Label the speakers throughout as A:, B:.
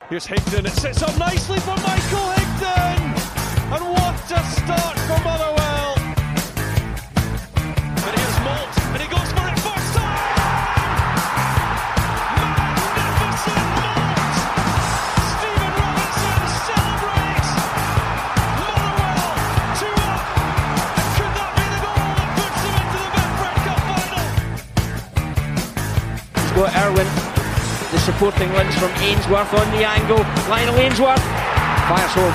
A: Here's Higdon, it sits up nicely for Michael Higdon! And what a start for Motherwell! But here's Moult, and he goes for it first time! Magnificent Moult! Stephen Robinson celebrates! Motherwell 2 up! And could that be the goal that puts them into the Betfred Cup final?
B: He's got Irwin. The supporting links from Ainsworth on the angle. Lionel Ainsworth fires home.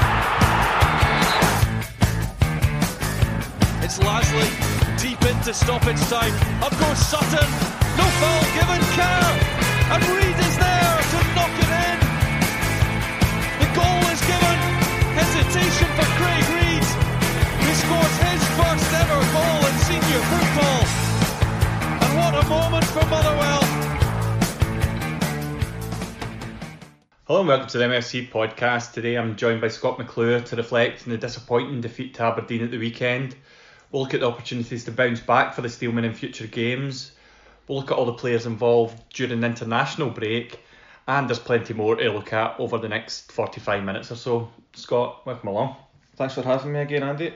A: It's Lasley deep into stoppage time. Up goes Sutton. No foul given. Kerr. And Reid is there to knock it in. The goal is given. Hesitation for Craig Reid. He scores his first ever goal in senior football. And what a moment for Motherwell.
C: Hello and welcome to the MFC podcast. Today I'm joined by Scott McClure to reflect on the disappointing defeat to Aberdeen at the weekend. We'll look at the opportunities to bounce back for the Steelmen in future games. We'll look at all the players involved during the international break, and there's plenty more to look at over the next 45 minutes or so. Scott, welcome along.
D: Thanks for having me again, Andy.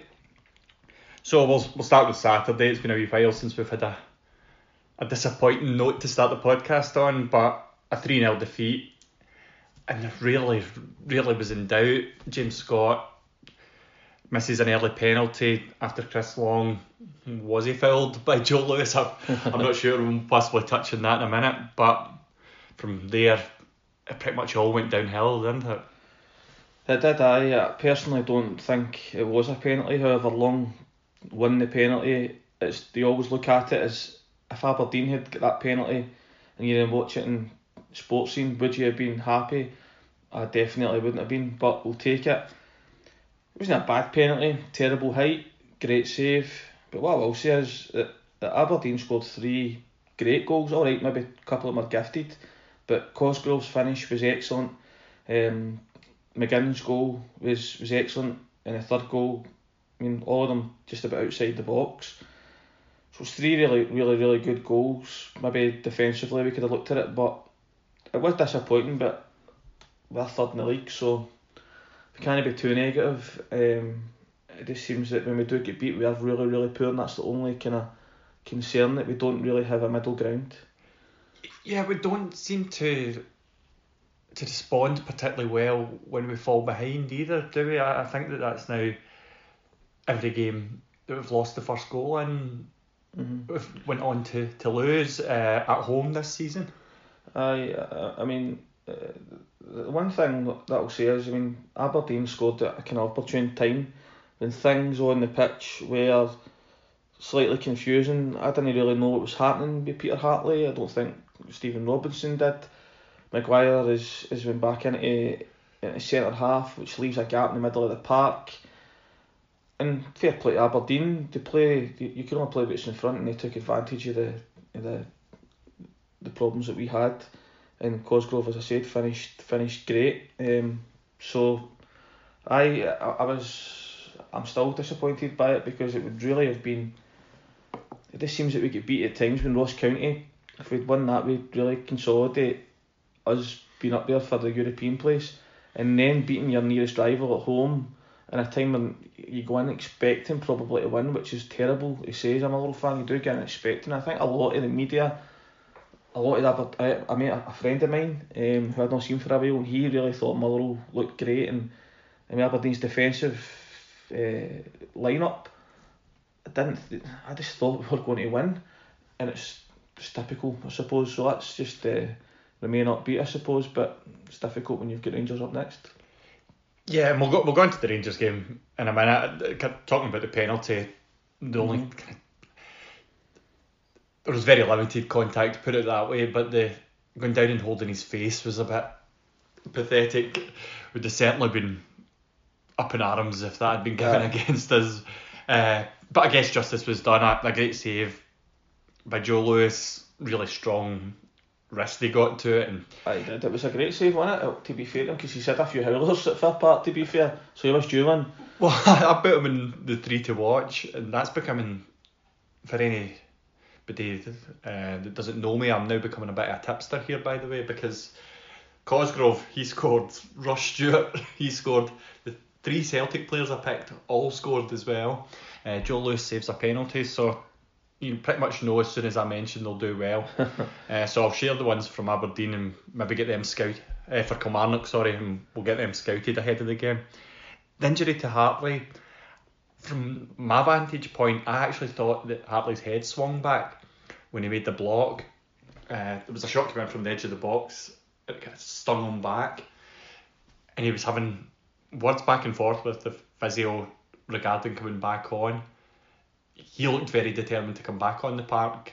C: So we'll start with Saturday. It's been a wee while since we've had a disappointing note to start the podcast on, but a 3-0 defeat. And really was in doubt. James Scott misses an early penalty after Chris Long. Was he fouled by Joe Lewis? I'm not sure. We'll possibly touch on that in a minute. But from there, it pretty much all went downhill, didn't it?
D: It did. I personally don't think it was a penalty. However, Long won the penalty. They always look at it as if Aberdeen had got that penalty and you didn't watch it in Sports Scene, would you have been happy? I definitely wouldn't have been, but we'll take it. It wasn't a bad penalty, terrible height, great save. But what I will say is that Aberdeen scored 3 great goals. Alright, maybe a couple of them are gifted, but Cosgrove's finish was excellent. McGinn's goal was excellent, and the third goal, I mean, all of them just about outside the box. So it's 3 really good goals. Maybe defensively we could have looked at it, but it was disappointing, but we're third in the league, so we can't be too negative. It just seems that when we do get beat, we are really poor, and that's the only kind of concern, that we don't really have a middle ground.
C: Yeah, we don't seem to respond particularly well when we fall behind either, do we? I think that's now every game that we've lost the first goal in, we've went on to lose at home this season.
D: I mean, the one thing that I'll say is, I mean, Aberdeen scored at a kind of opportune time when things on the pitch were slightly confusing. I didn't really know what was happening with Peter Hartley. I don't think Stephen Robinson did. Maguire is went back into centre half, which leaves a gap in the middle of the park. And fair play to Aberdeen, you can only play what's in front, and they took advantage of the problems that we had. And Cosgrove, as I said, finished great. So I'm still disappointed by it, because it would really have been. It just seems that we get beat at times when Ross County, if we'd won that, we'd really consolidate us being up there for the European place, and then beating your nearest rival at home in a time when you go in expecting probably to win, which is terrible. He says, I'm a little fan, you do get in expecting. I think a lot of the media. A lot of that, I met a friend of mine who I'd not seen for a while, and he really thought Motherwell looked great, and Aberdeen's defensive lineup, I just thought we were going to win, and it's typical, I suppose. So that's just remain upbeat, I suppose, but it's difficult when you've got Rangers up next.
C: Yeah, and we'll go into the Rangers game in a minute. Talking about the penalty, the only there was very limited contact, put it that way, but the going down and holding his face was a bit pathetic. Would have certainly been up in arms if that had been given against us. But I guess justice was done. A great save by Joe Lewis, really strong wrist they got to it. And
D: it was a great save, wasn't it, to be fair, because he's had a few howlers at fair part, to be fair, so he was due one.
C: Well, I put him in the 3 to watch, and that's becoming, for anybody that doesn't know me, I'm now becoming a bit of a tipster here, by the way, because Cosgrove, he scored. Rush Stewart, he scored. The 3 Celtic players I picked all scored as well. Joe Lewis saves a penalty, so you pretty much know as soon as I mention they'll do well. So I'll share the ones from Aberdeen and maybe get them for Kilmarnock, and we'll get them scouted ahead of the game. The injury to Hartley, from my vantage point, I actually thought that Hartley's head swung back when he made the block. There was a shot coming in from the edge of the box, it kind of stung him back, and he was having words back and forth with the physio regarding coming back on. He looked very determined to come back on the park.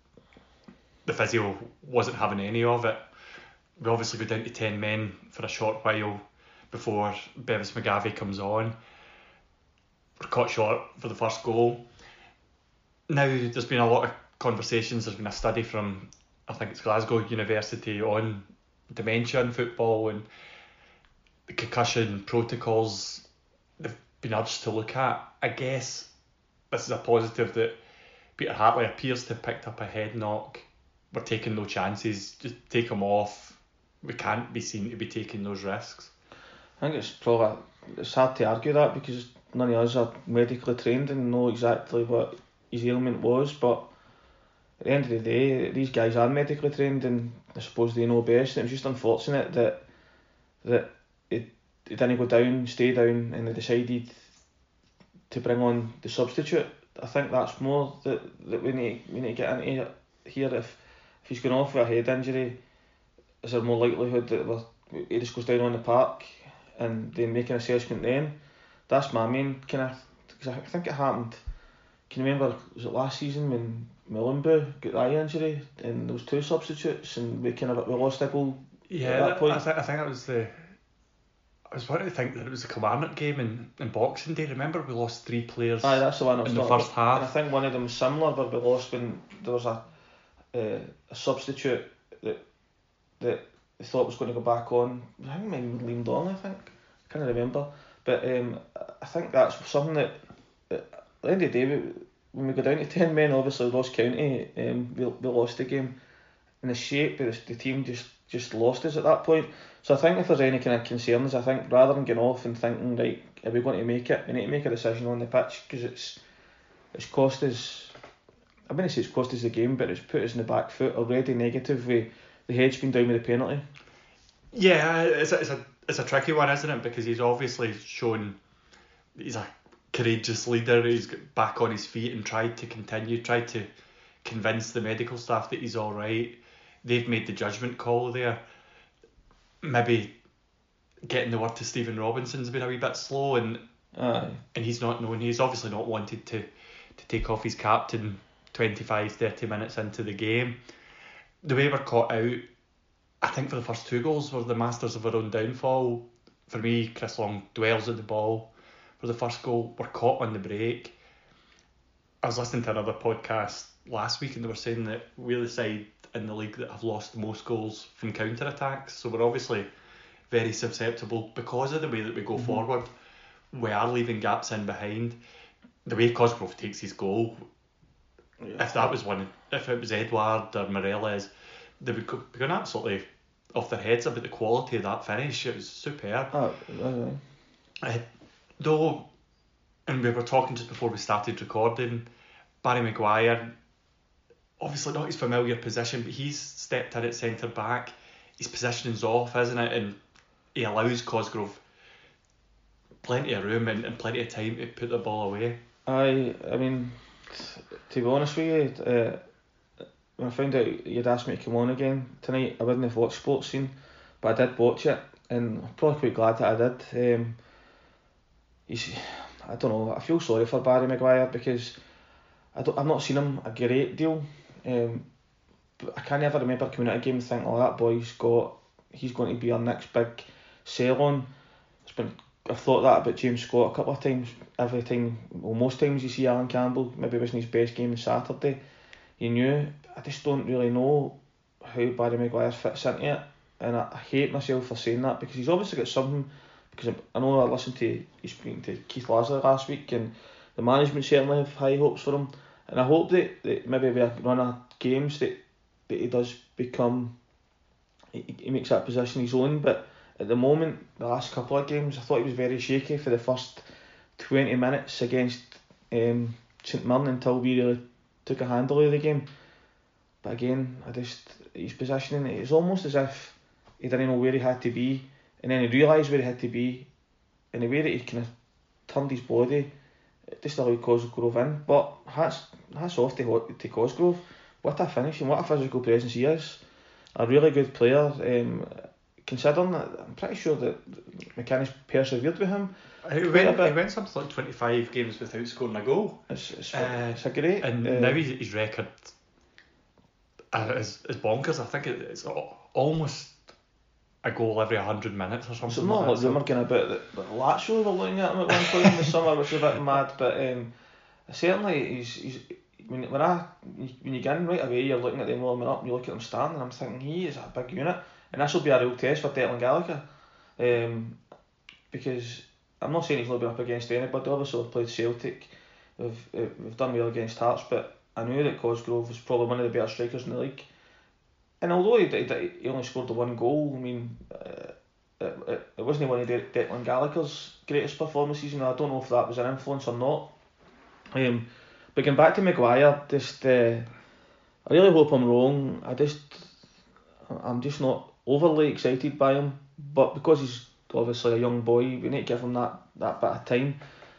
C: The physio wasn't having any of it. We obviously go down to 10 men for a short while before Bevis McGavie comes on. We're caught short for the first goal. Now there's been a lot of conversations, there's been a study from, I think it's Glasgow University, on dementia in football and the concussion protocols they've been urged to look at. I guess this is a positive that Peter Hartley appears to have picked up a head knock. We're taking no chances, just take him off. We can't be seen to be taking those risks.
D: I think it's hard to argue that because none of us are medically trained and know exactly what his ailment was, but at the end of the day, these guys are medically trained and I suppose they know best. It was just unfortunate that it didn't go down, stay down, and they decided to bring on the substitute. I think that's more that we need to get into here. If he's going off with a head injury, is there more likelihood that he just goes down on the park and they make an assessment then? That's my main kind of, because I think it happened. Can you remember, was it last season when Mullenby got the eye injury and there was 2 substitutes and we lost a goal at that point?
C: I think it was I was wanting to think that it was the Kilmarnock game in Boxing Day. Remember we lost 3 players.
D: Aye, that's the one
C: in the first half.
D: And I think one of them was similar, but we lost when there was a substitute that they thought was going to go back on. I think maybe Liam Donnelly, I can't remember. But I think that's something that at the end of the day, when we go down to 10 men, obviously Ross County, we lost the game. And the shape of the team just lost us at that point. So I think if there's any kind of concerns, I think rather than getting off and thinking, right, are we going to make it, we need to make a decision on the pitch because it's cost us, I wouldn't say it's cost us the game, but it's put us in the back foot already negative with the head's been down with the penalty.
C: Yeah, it's a tricky one, isn't it? Because he's obviously shown he's a courageous leader. He's got back on his feet and tried to convince the medical staff that he's all right. They've made the judgment call there. Maybe getting the word to Stephen Robinson's been a wee bit slow, and he's not known. He's obviously not wanted to take off his captain 25-30 minutes into the game. The way we're caught out, I think for the first 2 goals were the masters of our own downfall. For me, Chris Long dwells on the ball for the first goal. We're caught on the break. I was listening to another podcast last week and they were saying that we're the side in the league that have lost the most goals from counter-attacks. So we're obviously very susceptible because of the way that we go forward. We are leaving gaps in behind. The way Cosgrove takes his goal, if it was Edouard or Morelos, they would be going absolutely off their heads about the quality of that finish. It was superb. Though, and we were talking just before we started recording, Barry Maguire, obviously not his familiar position, but he's stepped in at centre back. His positioning's off, isn't it? And he allows Cosgrove plenty of room and plenty of time to put the ball away.
D: I mean, to be honest with you, when I found out you'd asked me to come on again tonight, I wouldn't have watched Sports Scene, but I did watch it, and I'm probably quite glad that I did. I don't know, I feel sorry for Barry Maguire because I've not seen him a great deal, but I can't ever remember coming out of a game and think, oh, that boy's he's going to be our next big sell-on. I've thought that about James Scott a couple of times. Most times you see Alan Campbell, maybe it wasn't his best game on Saturday, you knew. I just don't really know how Barry Maguire fits into it, and I hate myself for saying that because he's obviously got something. Because I know I listened to you speaking to Keith Lasley last week, and the management certainly have high hopes for him, and I hope that maybe with a run of games that he does become he makes that position his own. But at the moment, the last couple of games, I thought he was very shaky for the first 20 minutes against St Mirren until we really took a handle of the game. But again, his positioning, it was almost as if he didn't know where he had to be, and then he realised where he had to be, and the way that he kind of turned his body, it just allowed Cosgrove in. But hats off to Cosgrove. What a finish and what a physical presence he is. A really good player. Considering that, I'm pretty sure that McInnes persevered with him.
C: He went something like 25 games without scoring a goal.
D: It's a great.
C: And now his record is bonkers. I think it's almost a goal every 100 minutes or something.
D: So not like rumour going about that Lazio were looking at him at one point in the summer, which is a bit mad. But certainly he's when you get in right away, you're looking at them warming up and you look at him standing, and I'm thinking he is a big unit, and this will be a real test for Declan Gallagher, because I'm not saying he's not been up against anybody. Obviously we've played Celtic, we've done well against Hearts, but I knew that Cosgrove was probably one of the better strikers in the league. And although he only scored the one goal, I mean, it wasn't one of Declan Gallagher's greatest performances. You know, I don't know if that was an influence or not. But going back to Maguire, I really hope I'm wrong. I'm just not overly excited by him. But because he's obviously a young boy, we need to give him that bit of time.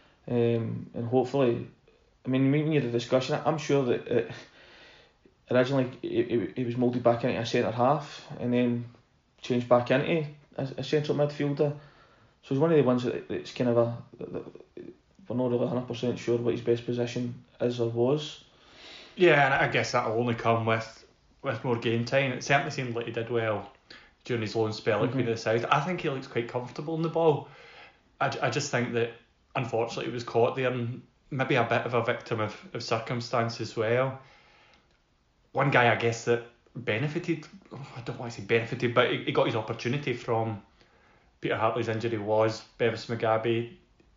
D: And hopefully, I mean, when you had a discussion, I'm sure that originally he was moulded back into a centre half and then changed back into a central midfielder. So he's one of the ones that's kind of we're not really 100% sure what his best position is or was.
C: Yeah, and I guess that'll only come with more game time. It certainly seemed like he did well during his loan spell at Queen of the South. I think he looks quite comfortable in the ball. I just think that unfortunately he was caught there and maybe a bit of a victim of circumstance as well. One guy I guess that benefited, I don't want to say benefited, but he got his opportunity from Peter Hartley's injury was Bevis Mugabe.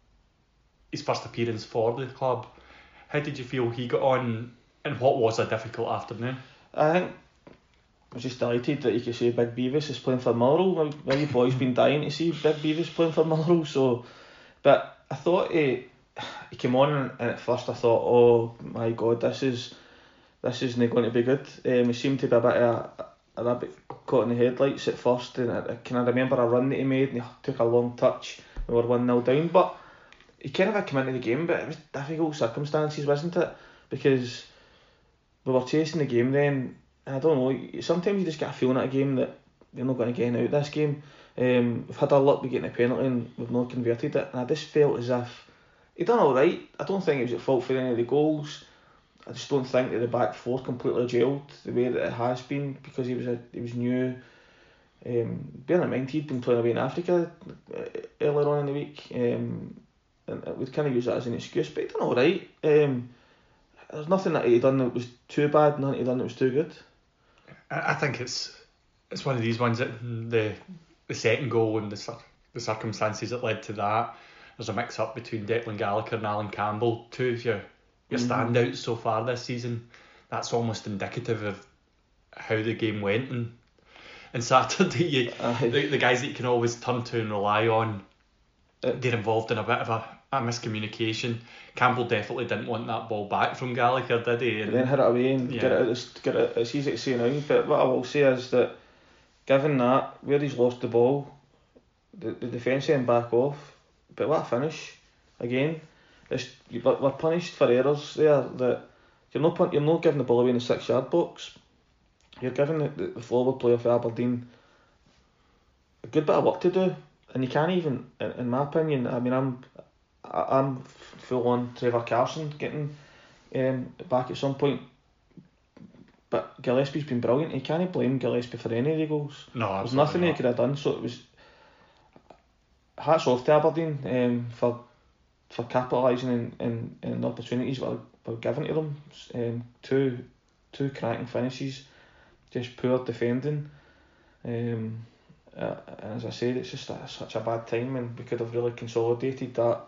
C: His first appearance for the club. How did you feel he got on, and what was a difficult afternoon?
D: I think I was just delighted that you could say Big Beavis is playing for Motherwell. My boy's been dying to see Big Beavis playing for Motherwell. So, but I thought he came on and at first I thought, oh my God, this isn't going to be good. He seemed to be a bit of a rabbit caught in the headlights at first, and I remember a run that he made and he took a long touch. We were 1-0 down, but he kind of had come into the game, but it was difficult circumstances, wasn't it? Because we were chasing the game then, and I don't know, sometimes you just get a feeling at a game that you're not going to get out this game. We've had our luck with getting a penalty and we've not converted it, and I just felt as if he done alright. I don't think he was at fault for any of the goals. I just don't think that the back four completely gelled the way that it has been, because he was new. Bearing in mind he'd been playing away in Africa earlier on in the week, and we'd kind of use that as an excuse, but he done alright. There's nothing that he done that was too bad, nothing he done that was too good.
C: I think it's one of these ones that the second goal and the circumstances that led to that, there's a mix up between Declan Gallagher and Alan Campbell, two of your standouts so far this season. That's almost indicative of how the game went and Saturday. The guys that you can always turn to and rely on, they're involved in a bit of a miscommunication. Campbell definitely didn't want that ball back from Gallagher, did he? And
D: then hit it away and get it. It's easy to say now, but what I will say is that given that where he's lost the ball, the defence end back off. But what a finish again! We're punished for errors there. That you're not giving the ball away in the 6-yard box. You're giving the forward player for Aberdeen a good bit of work to do, and you can't even, in my opinion. I mean, I'm full on Trevor Carson getting back at some point, but Gillespie's been brilliant. You can't blame Gillespie for any of the goals.
C: No,
D: there's nothing he could have done. So it was hats off to Aberdeen for capitalising in the opportunities that were given to them. Two cracking finishes, just poor defending. And as I said, it's just such a bad time, and we could have really consolidated that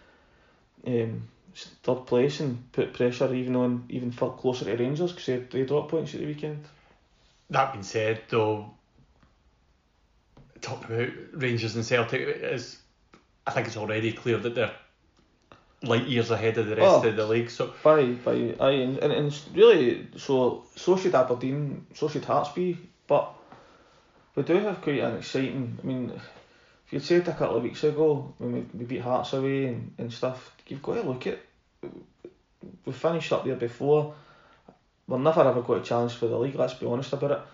D: third place and put pressure even closer to Rangers, because they dropped points at the weekend.
C: That being said, though, talking about Rangers and Celtic, I think it's already clear that they're light years ahead of the rest of the league. So
D: and it's really so should Aberdeen, so should Hearts be, but we do have quite an exciting. I mean, if you'd said a couple of weeks ago when we beat Hearts away and stuff, you've got to look at. We finished up there before. We're never ever got a challenge for the league. Let's be honest about it.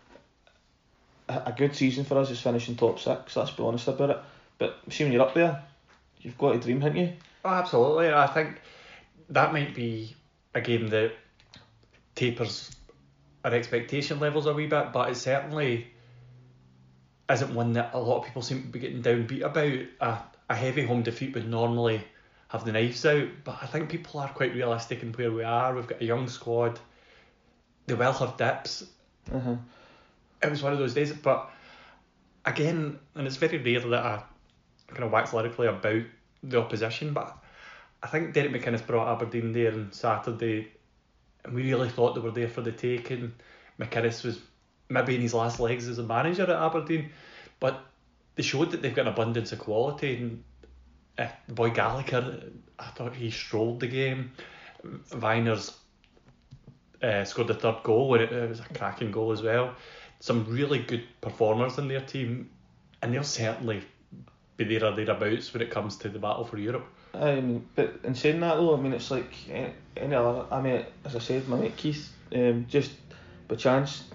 D: A good season for us is finishing top 6. Let's be honest about it. But see, when you're up there, you've got to dream, haven't you?
C: Oh, absolutely. I think that might be a game that tapers our expectation levels a wee bit, but it certainly isn't one that a lot of people seem to be getting downbeat about. A heavy home defeat would normally have the knives out, but I think people are quite realistic in where we are. We've got a young squad. They will have dips. It was one of those days, but again, and it's very rare that I kind of wax lyrically about the opposition, but I think Derek McInnes brought Aberdeen there on Saturday, and we really thought they were there for the taking. McInnes was maybe in his last legs as a manager at Aberdeen, but they showed that they've got an abundance of quality, and the boy Gallagher, I thought he strolled the game. Weiner's scored the third goal, and it was a cracking goal as well. Some really good performers in their team, and they'll certainly be there or thereabouts when it comes to the battle for Europe.
D: But in saying that though, I mean, it's like any other. I mean, as I said, my mate Keith, just by chance,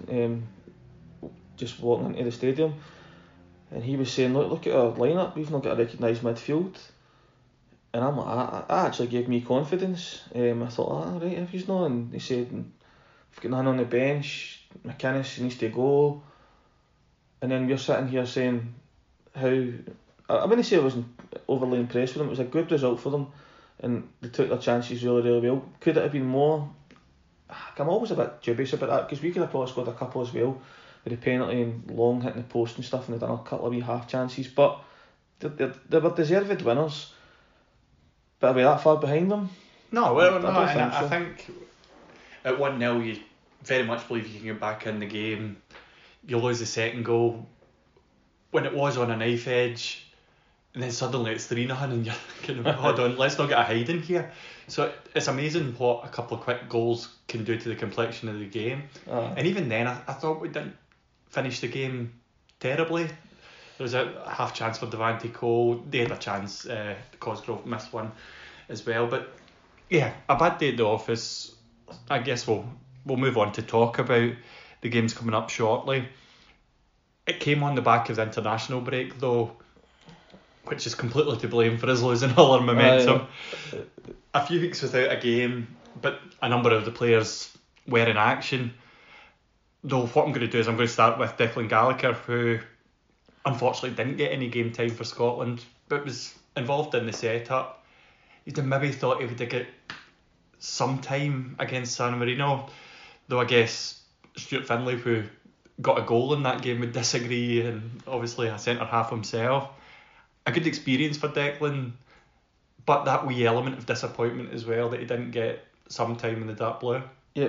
D: just walking into the stadium, and he was saying, look at our lineup, we've not got a recognised midfield. And I'm like, that actually gave me confidence. I thought, right, if he's not, and he said, we've got none on the bench, McInnes needs to go. And then we're sitting here saying how, I wouldn't say I wasn't overly impressed with them, it was a good result for them, and they took their chances really, really well. Could it have been more? I'm always a bit dubious about that, because we could have probably scored a couple as well, with the penalty and Long hitting the post and stuff, and they've done a couple of wee half chances, but they were deserved winners. But are we that far behind them?
C: No, I think at 1-0 you very much believe you can get back in the game. You lose the second goal when it was on a knife edge, and then suddenly it's 3-0 and you're kind of, hold on, let's not get a hiding here. So it's amazing what a couple of quick goals can do to the complexion of the game. And even then I thought we didn't finish the game terribly. There was a half chance for Devante Cole. They had a chance. Cosgrove missed one as well. But yeah, a bad day at the office. I guess we'll move on to talk about the games coming up shortly. It came on the back of the international break though, which is completely to blame for us losing all our momentum. A few weeks without a game, but a number of the players were in action. Though what I'm going to do is I'm going to start with Declan Gallagher, who unfortunately didn't get any game time for Scotland, but was involved in the setup. You'd have maybe thought he would have got some time against San Marino, though I guess Stuart Findlay, who got a goal in that game, would disagree, and obviously a centre half himself. A good experience for Declan, but that wee element of disappointment as well that he didn't get some time in the dark blue.
D: Yeah,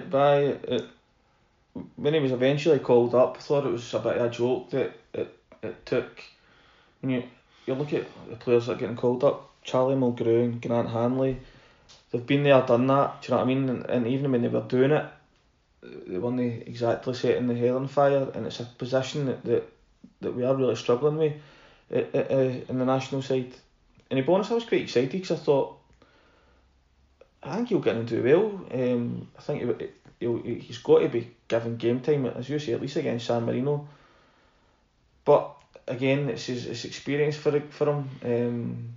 D: when he was eventually called up, I thought it was a bit of a joke that it took. When you look at the players that are getting called up, Charlie Mulgrew, Grant Hanley, they've been there, done that, do you know what I mean? And even when they were doing it, they weren't exactly setting the hell on fire, and it's a position that we are really struggling with in the national side. And to be honest, I was quite excited because I think he'll get in and do well. I think he's got to be given game time, as you say, at least against San Marino. But again, it's experience for him.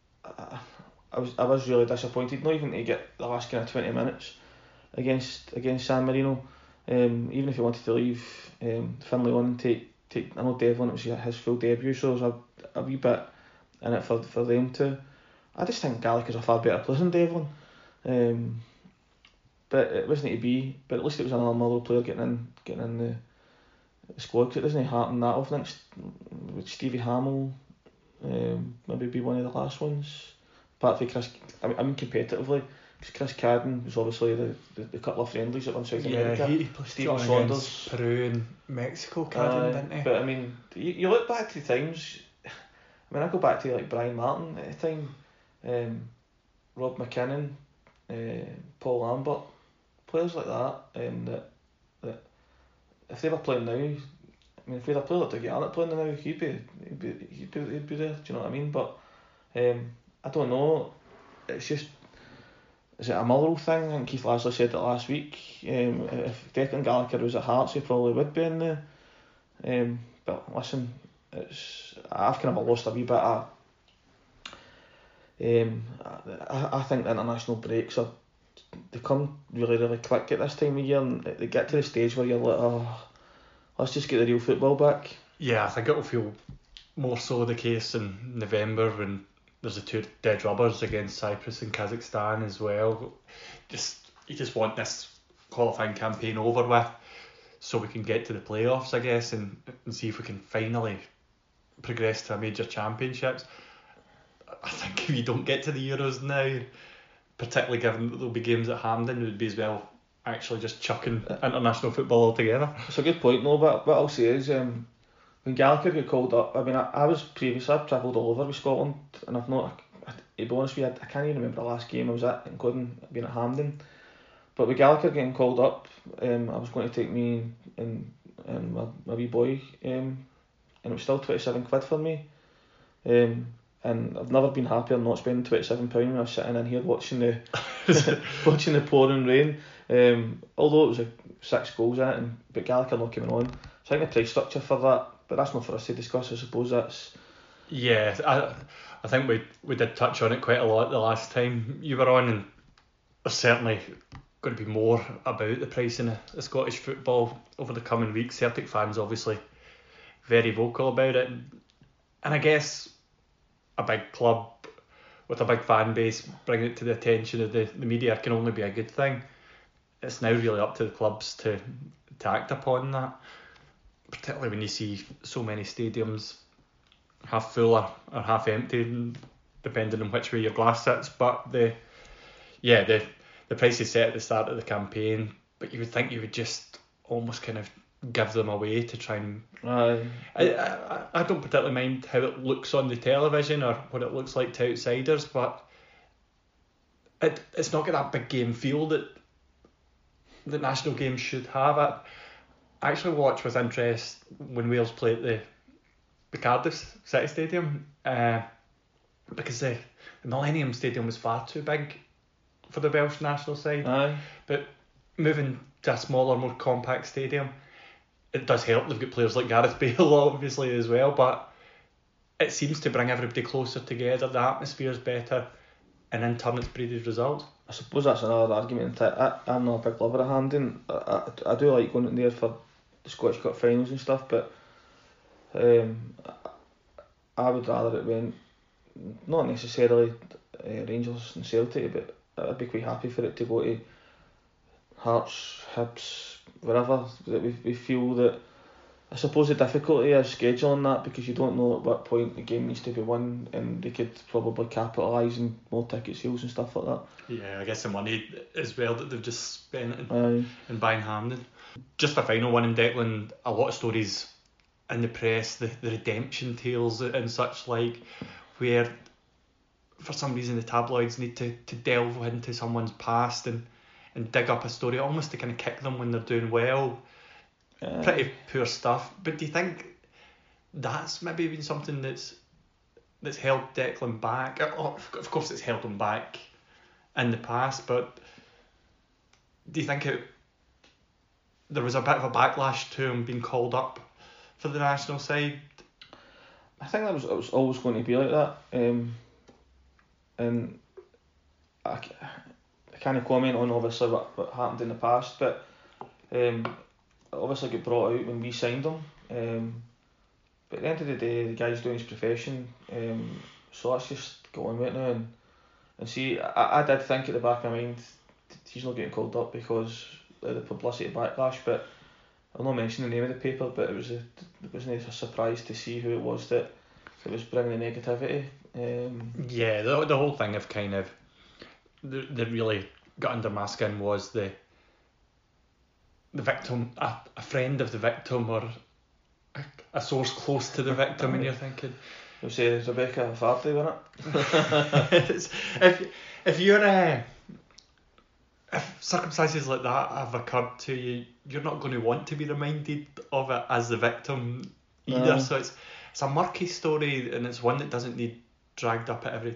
D: I was really disappointed not even to get the last kind of 20 minutes against San Marino. Even if he wanted to leave Finlay on and take I know Devlin, it was his full debut, so there was a wee bit in it for them too. I just think Gallagher's a far better player than Devlin. But it wasn't to be. But at least it was another Motherwell player getting in the squad, because it doesn't happen that often. With Stevie Hamill, maybe be one of the last ones. Apart from Chris, I mean competitively, Chris Cadden was obviously the couple of friendlies that won South America.
C: He played
D: Stephen
C: Stephen
D: Saunders,
C: Peru and Mexico, didn't he?
D: But I mean, you look back to the times. I mean, I go back to like Brian Martin at the time, Rob McKinnon, Paul Lambert, players like that, and that if they were playing now, I mean, if we had a player like Dougie Arnott playing now, he'd be there. Do you know what I mean? But I don't know. It's just, is it a Motherwell thing? I think Keith Lasley said it last week. If Declan Gallagher was at Hearts, he probably would be in there. But listen, I've kind of lost a wee bit of. I think the international breaks they come really quick at this time of year, and they get to the stage where you're like, oh, let's just get the real football back.
C: Yeah, I think it'll feel more so the case in November when there's the 2 dead rubbers against Cyprus and Kazakhstan as well. You just want this qualifying campaign over with so we can get to the playoffs, I guess, and see if we can finally progress to a major championships. I think if you don't get to the Euros now, particularly given that there'll be games at Hampden, it would be as well actually just chucking international football altogether.
D: It's a good point, though, but what I'll say is when Gallagher got called up, I mean, I was previously, I've travelled all over with Scotland, and I've not, to be honest with you, I can't even remember the last game I was at, including being at Hampden. But with Gallagher getting called up, I was going to take me and my wee boy, and it was still £27 for me. And I've never been happier not spending £27 when I was sitting in here watching the pouring rain. Although it was 6 goals in it, but Gallagher not coming on. So I think the price structure for that, but that's not for us to discuss. I suppose that's.
C: Yeah, I think we did touch on it quite a lot the last time you were on, and there's certainly going to be more about the pricing of Scottish football over the coming weeks. Celtic fans obviously very vocal about it, and I guess a big club with a big fan base bringing it to the attention of the media can only be a good thing. It's now really up to the clubs to act upon that, particularly when you see so many stadiums half full or half empty, depending on which way your glass sits. But the price is set at the start of the campaign, but you would think you would just almost kind of give them away to try and. I don't particularly mind how it looks on the television or what it looks like to outsiders, but it's not got that big game feel that the national games should have. I actually watched with interest when Wales played at the Cardiff City Stadium, because the Millennium Stadium was far too big for the Welsh national side. But moving to a smaller, more compact stadium, it does help. They've got players like Gareth Bale obviously as well, but it seems to bring everybody closer together. The atmosphere is better, and in turn it's breeded results.
D: I suppose that's another argument. I'm not a big lover of Hampden. I do like going in there for the Scottish Cup finals and stuff, but I would rather it went not necessarily Rangers and Celtic, but I'd be quite happy for it to go to Hearts, Hibs, wherever. That we feel that. I suppose the difficulty is scheduling that, because you don't know at what point the game needs to be won, and they could probably capitalise on more ticket sales and stuff like that.
C: Yeah, I guess the money as well that they've just spent in buying Hampden. Just a final one in Declan, a lot of stories in the press, the redemption tales and such like, where for some reason the tabloids need to delve into someone's past and dig up a story almost to kind of kick them when they're doing well. Pretty poor stuff. But do you think that's maybe been something that's held Declan back? Of course it's held him back in the past, but do you think there was a bit of a backlash to him being called up for the national side?
D: I think it was always going to be like that, and I can't comment on obviously what happened in the past, but obviously got brought out when we signed him, but at the end of the day the guy's doing his profession, so let's just go on with it now and see. I did think at the back of my mind he's not getting called up because of the publicity backlash, but I'll not mention the name of the paper, but it wasn't a surprise to see who it was that was bringing the negativity.
C: Yeah, the whole thing of kind of that really got under my skin was the victim, a friend of the victim, or a source close to the victim, and you're thinking,
D: You'll say Rebecca Vardy, wasn't
C: it? if you're if circumstances like that have occurred to you, you're not going to want to be reminded of it as the victim either.
D: No.
C: So it's a murky story, and it's one that doesn't need dragged up at every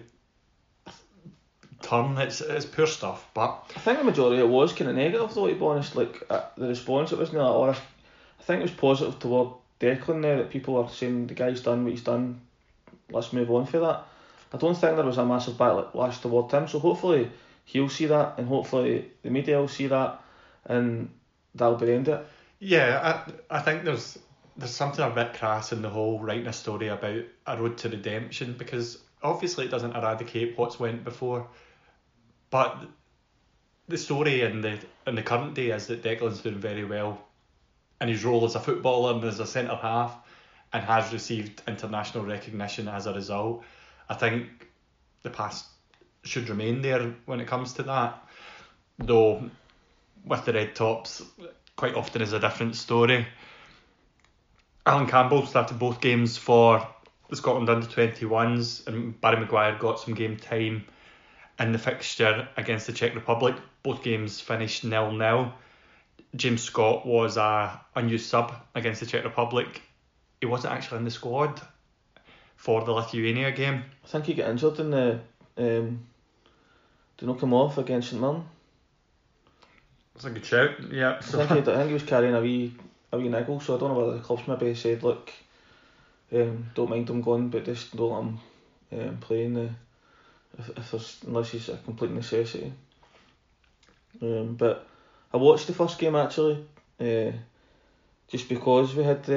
C: turn. It's poor stuff, but
D: I think the majority of it was kind of negative though, to be honest. Like the response, it wasn't like, I think it was positive toward Declan there, that people are saying the guy's done what he's done, let's move on for that. I don't think there was a massive backlash toward him, so hopefully he'll see that, and hopefully the media will see that, and that'll be the end of it.
C: yeah, I think there's something a bit crass in the whole writing a story about a road to redemption, because obviously it doesn't eradicate what's went before, but the story in the current day is that Declan's doing very well in his role as a footballer and as a centre half, and has received international recognition as a result. I think the past should remain there when it comes to that, though with the Red Tops quite often is a different story. Alan Campbell started both games for the Scotland under-21s, and Barry Maguire got some game time in the fixture against the Czech Republic. Both games finished 0-0. James Scott was a unused sub against the Czech Republic. He wasn't actually in the squad for the Lithuania game.
D: I think he got injured in the to knock him off against St Mirren.
C: That's a good shout, yeah.
D: I think he was carrying a wee niggle, so I don't know whether the clubs maybe said, look, don't mind him going, but just don't let him play unless he's a complete necessity. But I watched the first game actually, just because we had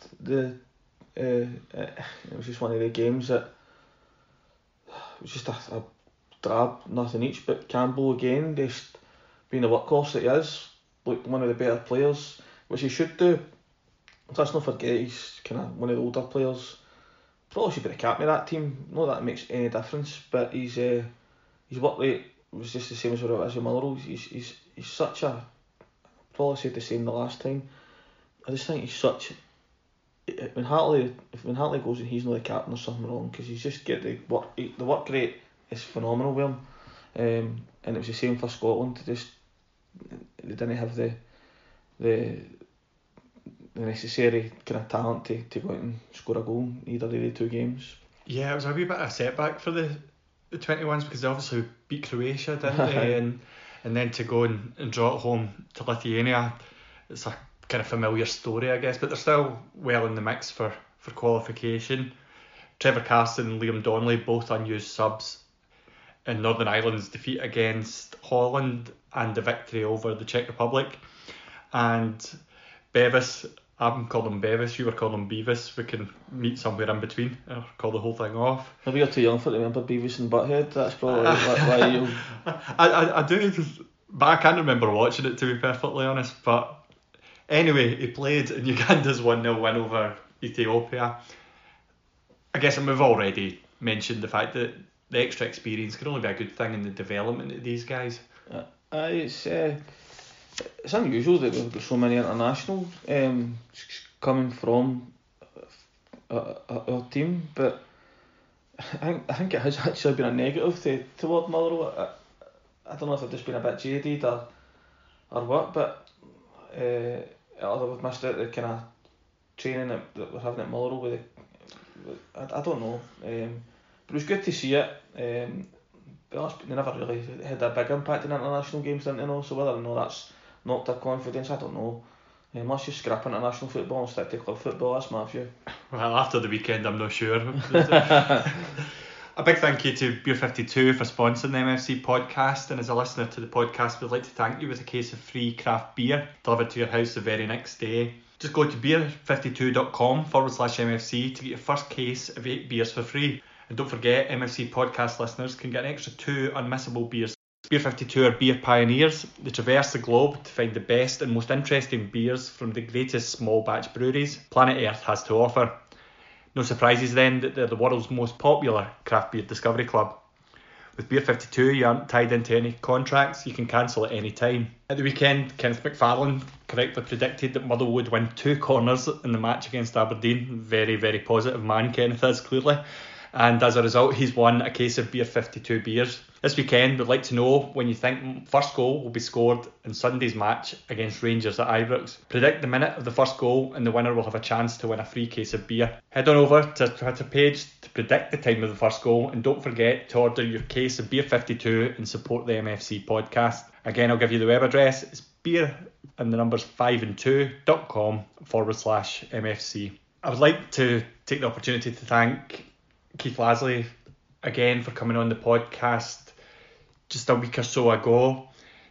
D: it was just one of the games that it was just a drab, nothing each. But Campbell again, just being the workhorse that he is, looked one of the better players, which he should do. Let's not forget he's kind of one of the older players. Probably should be the captain of that team. Not that it makes any difference, but his work rate was just the same as what it was with Motherwell. He's such a, probably said the same the last time. I just think he's such. When Hartley goes and he's not the captain, there's something wrong, because he's just get the work rate is phenomenal with him, and it was the same for Scotland. They didn't have the necessary kind of talent to go out and score a goal in either of the two games.
C: Yeah, it was a wee bit of a setback for the 21s, because they obviously beat Croatia, didn't they? and then to go and draw at home to Lithuania, it's a kind of familiar story, I guess, but they're still well in the mix for qualification. Trevor Carson and Liam Donnelly, both unused subs in Northern Ireland's defeat against Holland and the victory over the Czech Republic. And Bevis, I'm calling him Bevis, you were calling him Beavis. We can meet somewhere in between or call the whole thing off.
D: Maybe you're too young for it to remember Beavis and Butthead. That's probably why you.
C: I do, but I can't remember watching it, to be perfectly honest. But anyway, he played in Uganda's 1-0 win over Ethiopia. I guess we've already mentioned the fact that the extra experience can only be a good thing in the development of these guys.
D: It's unusual that we've got so many internationals coming from our team, but I think it has actually been a negative toward Motherwell. I don't know if I've just been a bit jaded or what, but either we've missed out the kind of training that we're having at Motherwell. I don't know, but it was good to see it. But they never really had a big impact in international games, didn't they? Know? So whether or not that's knocked their confidence, I don't know. Let's just scrap international football and stick to club football. That's my view.
C: Well, after the weekend, I'm not sure. A big thank you to Beer 52 for sponsoring the MFC podcast, and as a listener to the podcast, we'd like to thank you with a case of free craft beer delivered to your house the very next day. Just go to beer52.com/MFC to get your first case of 8 beers for free. And don't forget, MFC podcast listeners can get an extra 2 unmissable beers. Beer 52 are beer pioneers. They traverse the globe to find the best and most interesting beers from the greatest small batch breweries planet Earth has to offer. No surprises then that they're the world's most popular craft beer discovery club. With Beer 52, you aren't tied into any contracts, you can cancel at any time. At the weekend, Kenneth McFarlane correctly predicted that Motherwell would win 2 corners in the match against Aberdeen. Very, very positive man, Kenneth is clearly. And as a result, he's won a case of Beer 52 beers. This weekend, we'd like to know when you think first goal will be scored in Sunday's match against Rangers at Ibrox. Predict the minute of the first goal and the winner will have a chance to win a free case of beer. Head on over to our Twitter page to predict the time of the first goal, and don't forget to order your case of Beer 52 and support the MFC podcast. Again, I'll give you the web address. It's beer and the numbers 5and2.com/MFC. I would like to take the opportunity to thank Keith Lasley again for coming on the podcast just a week or so ago.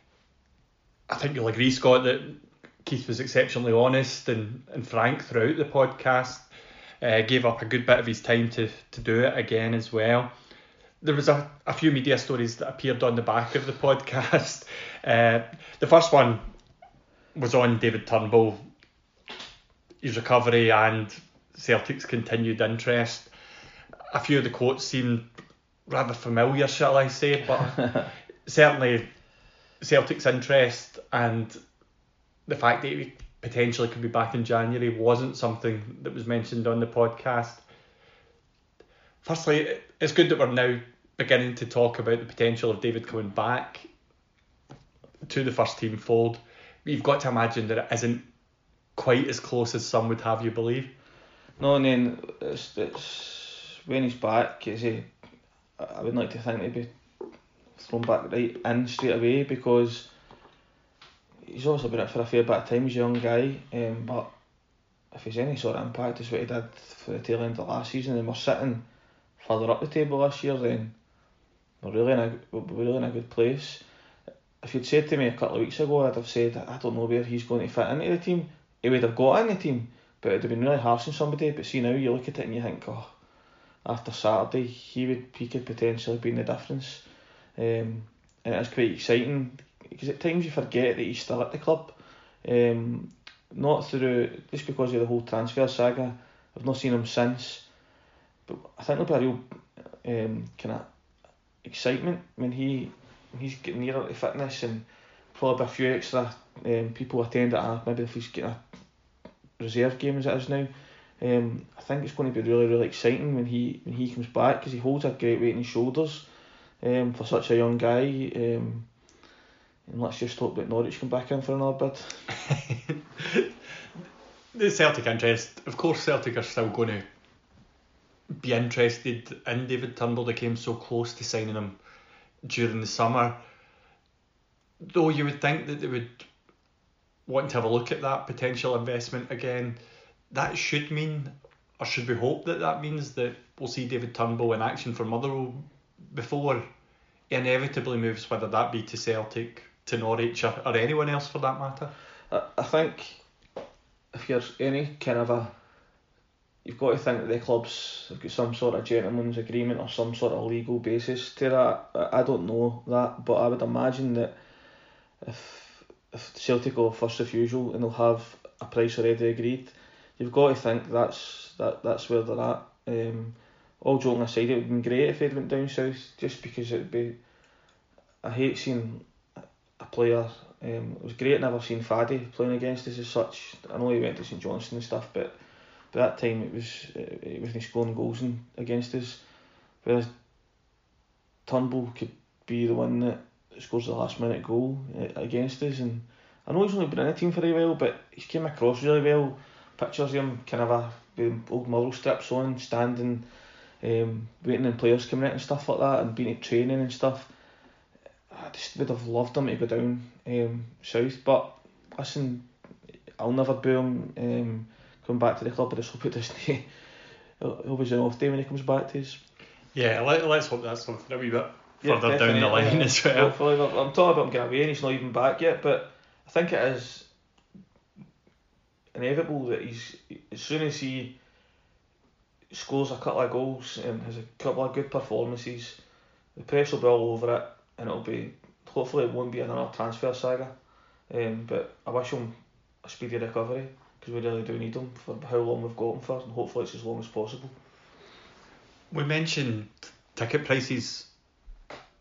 C: I think you'll agree, Scott, that Keith was exceptionally honest and frank throughout the podcast. Gave up a good bit of his time to do it again as well. There was a few media stories that appeared on the back of the podcast. The first one was on David Turnbull, his recovery and Celtic's continued interest. A few of the quotes seemed rather familiar, shall I say, but certainly Celtic's interest and the fact that he potentially could be back in January wasn't something that was mentioned on the podcast. Firstly, it's good that we're now beginning to talk about the potential of David coming back to the first team fold. But you've got to imagine that it isn't quite as close as some would have you believe.
D: No, and then it's when he's back, I would like to think he'd be thrown back right in straight away, because he's obviously been out for a fair bit of time. He's a young guy, but if he's any sort of impact as what he did for the tail end of last season, and we're sitting further up the table this year, then we're really in a good place. If you'd said to me a couple of weeks ago, I'd have said I don't know where he's going to fit into the team. He would have got in the team, but it'd have been really harsh on somebody. But see, now you look at it and you think, oh, after Saturday he could potentially be in the difference, and it's quite exciting because at times you forget that he's still at the club, not through just because of the whole transfer saga. I've not seen him since, but I think there'll be a real kind of excitement when he's getting nearer to fitness, and probably a few extra people attend at maybe if he's getting a reserve game as it is now. I think it's going to be really, really exciting when he comes back, because he holds a great weight on his shoulders for such a young guy. And let's just hope that Norwich come back in for another bid.
C: The Celtic interest, of course, Celtic are still going to be interested in David Turnbull. They came so close to signing him during the summer. Though you would think that they would want to have a look at that potential investment again. That should mean, or should we hope that means that we'll see David Turnbull in action for Motherwell before he inevitably moves, whether that be to Celtic, to Norwich, or anyone else for that matter?
D: I think if you're any kind of you've got to think that the clubs have got some sort of gentleman's agreement or some sort of legal basis to that. I don't know that, but I would imagine that if Celtic will have first refusal and they'll have a price already agreed, you've got to think that's where they're at. All joking aside, it would have been great if they'd went down south, just because it would be. I hate seeing a player. It was great never seeing Faddy playing against us as such. I know he went to St Johnstone and stuff, but that time it wasn't scoring goals against us. Whereas Turnbull could be the one that scores the last minute goal against us, and I know he's only been in the team for a while, but he's came across really well. Pictures of him kind of with old Motherwell strips on, standing, waiting on players coming in and stuff like that, and being at training and stuff. I just would have loved him to go down south, but listen, I'll never boo him coming back to the club. I just hope it doesn't. He'll be an off day when he comes back to us.
C: Yeah, let's hope that's something a wee bit further down the line as well.
D: Hopefully, I'm talking about him getting away and he's not even back yet, but I think it is inevitable that as soon as he scores a couple of goals and has a couple of good performances, the press will be all over it, and hopefully it won't be another transfer saga. But I wish him a speedy recovery, because we really do need him for how long we've got him for, and hopefully it's as long as possible.
C: We mentioned ticket prices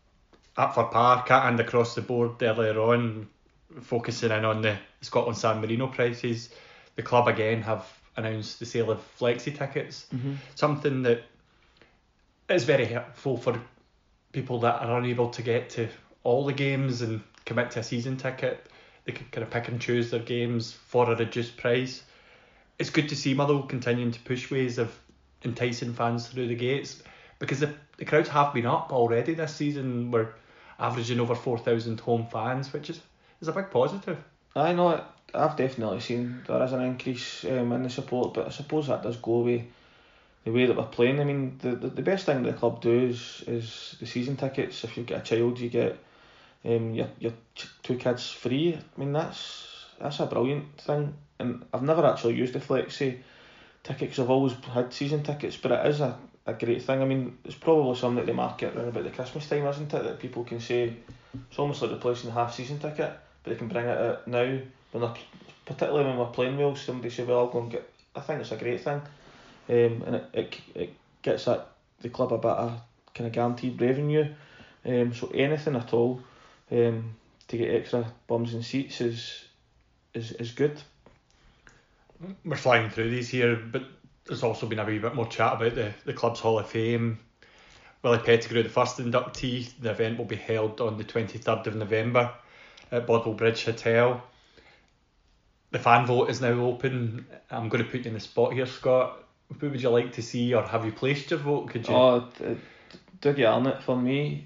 C: at Fir Park and across the board earlier on, focusing in on the Scotland San Marino prices. The club again have announced the sale of flexi tickets, something that is very helpful for people that are unable to get to all the games and commit to a season ticket. They can kind of pick and choose their games for a reduced price. It's good to see Motherwell continuing to push ways of enticing fans through the gates, because the crowds have been up already this season. We're averaging over 4,000 home fans, which is a big positive.
D: I know, I've definitely seen there is an increase in the support, but I suppose that does go with the way that we're playing. I mean, the best thing the club do is the season tickets. If you've got a child, you get your 2 kids free. I mean, that's a brilliant thing. And I've never actually used the flexi tickets. I've always had season tickets, but it is a great thing. I mean, it's probably something that they market around about the Christmas time, isn't it? That people can say it's almost like replacing the half season ticket, but they can bring it out now. Particularly when we're playing well, somebody say, well, I'll go and get. I think it's a great thing, and it gets the club a bit of kind of guaranteed revenue. So anything at all to get extra bums and seats is good.
C: We're flying through these here, but there's also been a wee bit more chat about the club's Hall of Fame. Willie Pettigrew, the first inductee. The event will be held on the 23rd of November at Bothwell Bridge Hotel. The fan vote is now open. I'm going to put you in the spot here, Scott. Who would you like to see, or have you placed your vote? Could you?
D: Dougie Arnott for me.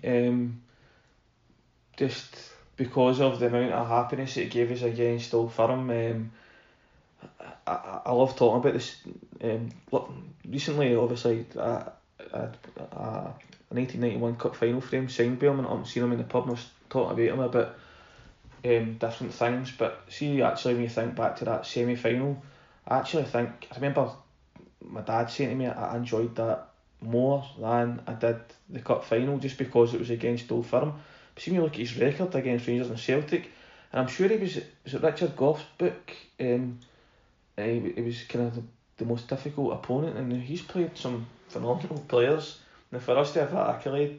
D: Just because of the amount of happiness it gave us against Old Firm. I love talking about this. Recently, obviously, a 1991 Cup final frame signed by him, and I've seen him in the pub and I was talking about him about different things. But see, actually, when you think back to that semi-final, I remember my dad saying to me I enjoyed that more than I did the Cup final, just because it was against Old Firm. But see, when you look at his record against Rangers and Celtic, and I'm sure was it Richard Goff's book, it was kind of the most difficult opponent, and he's played some phenomenal players. And for us to have that accolade,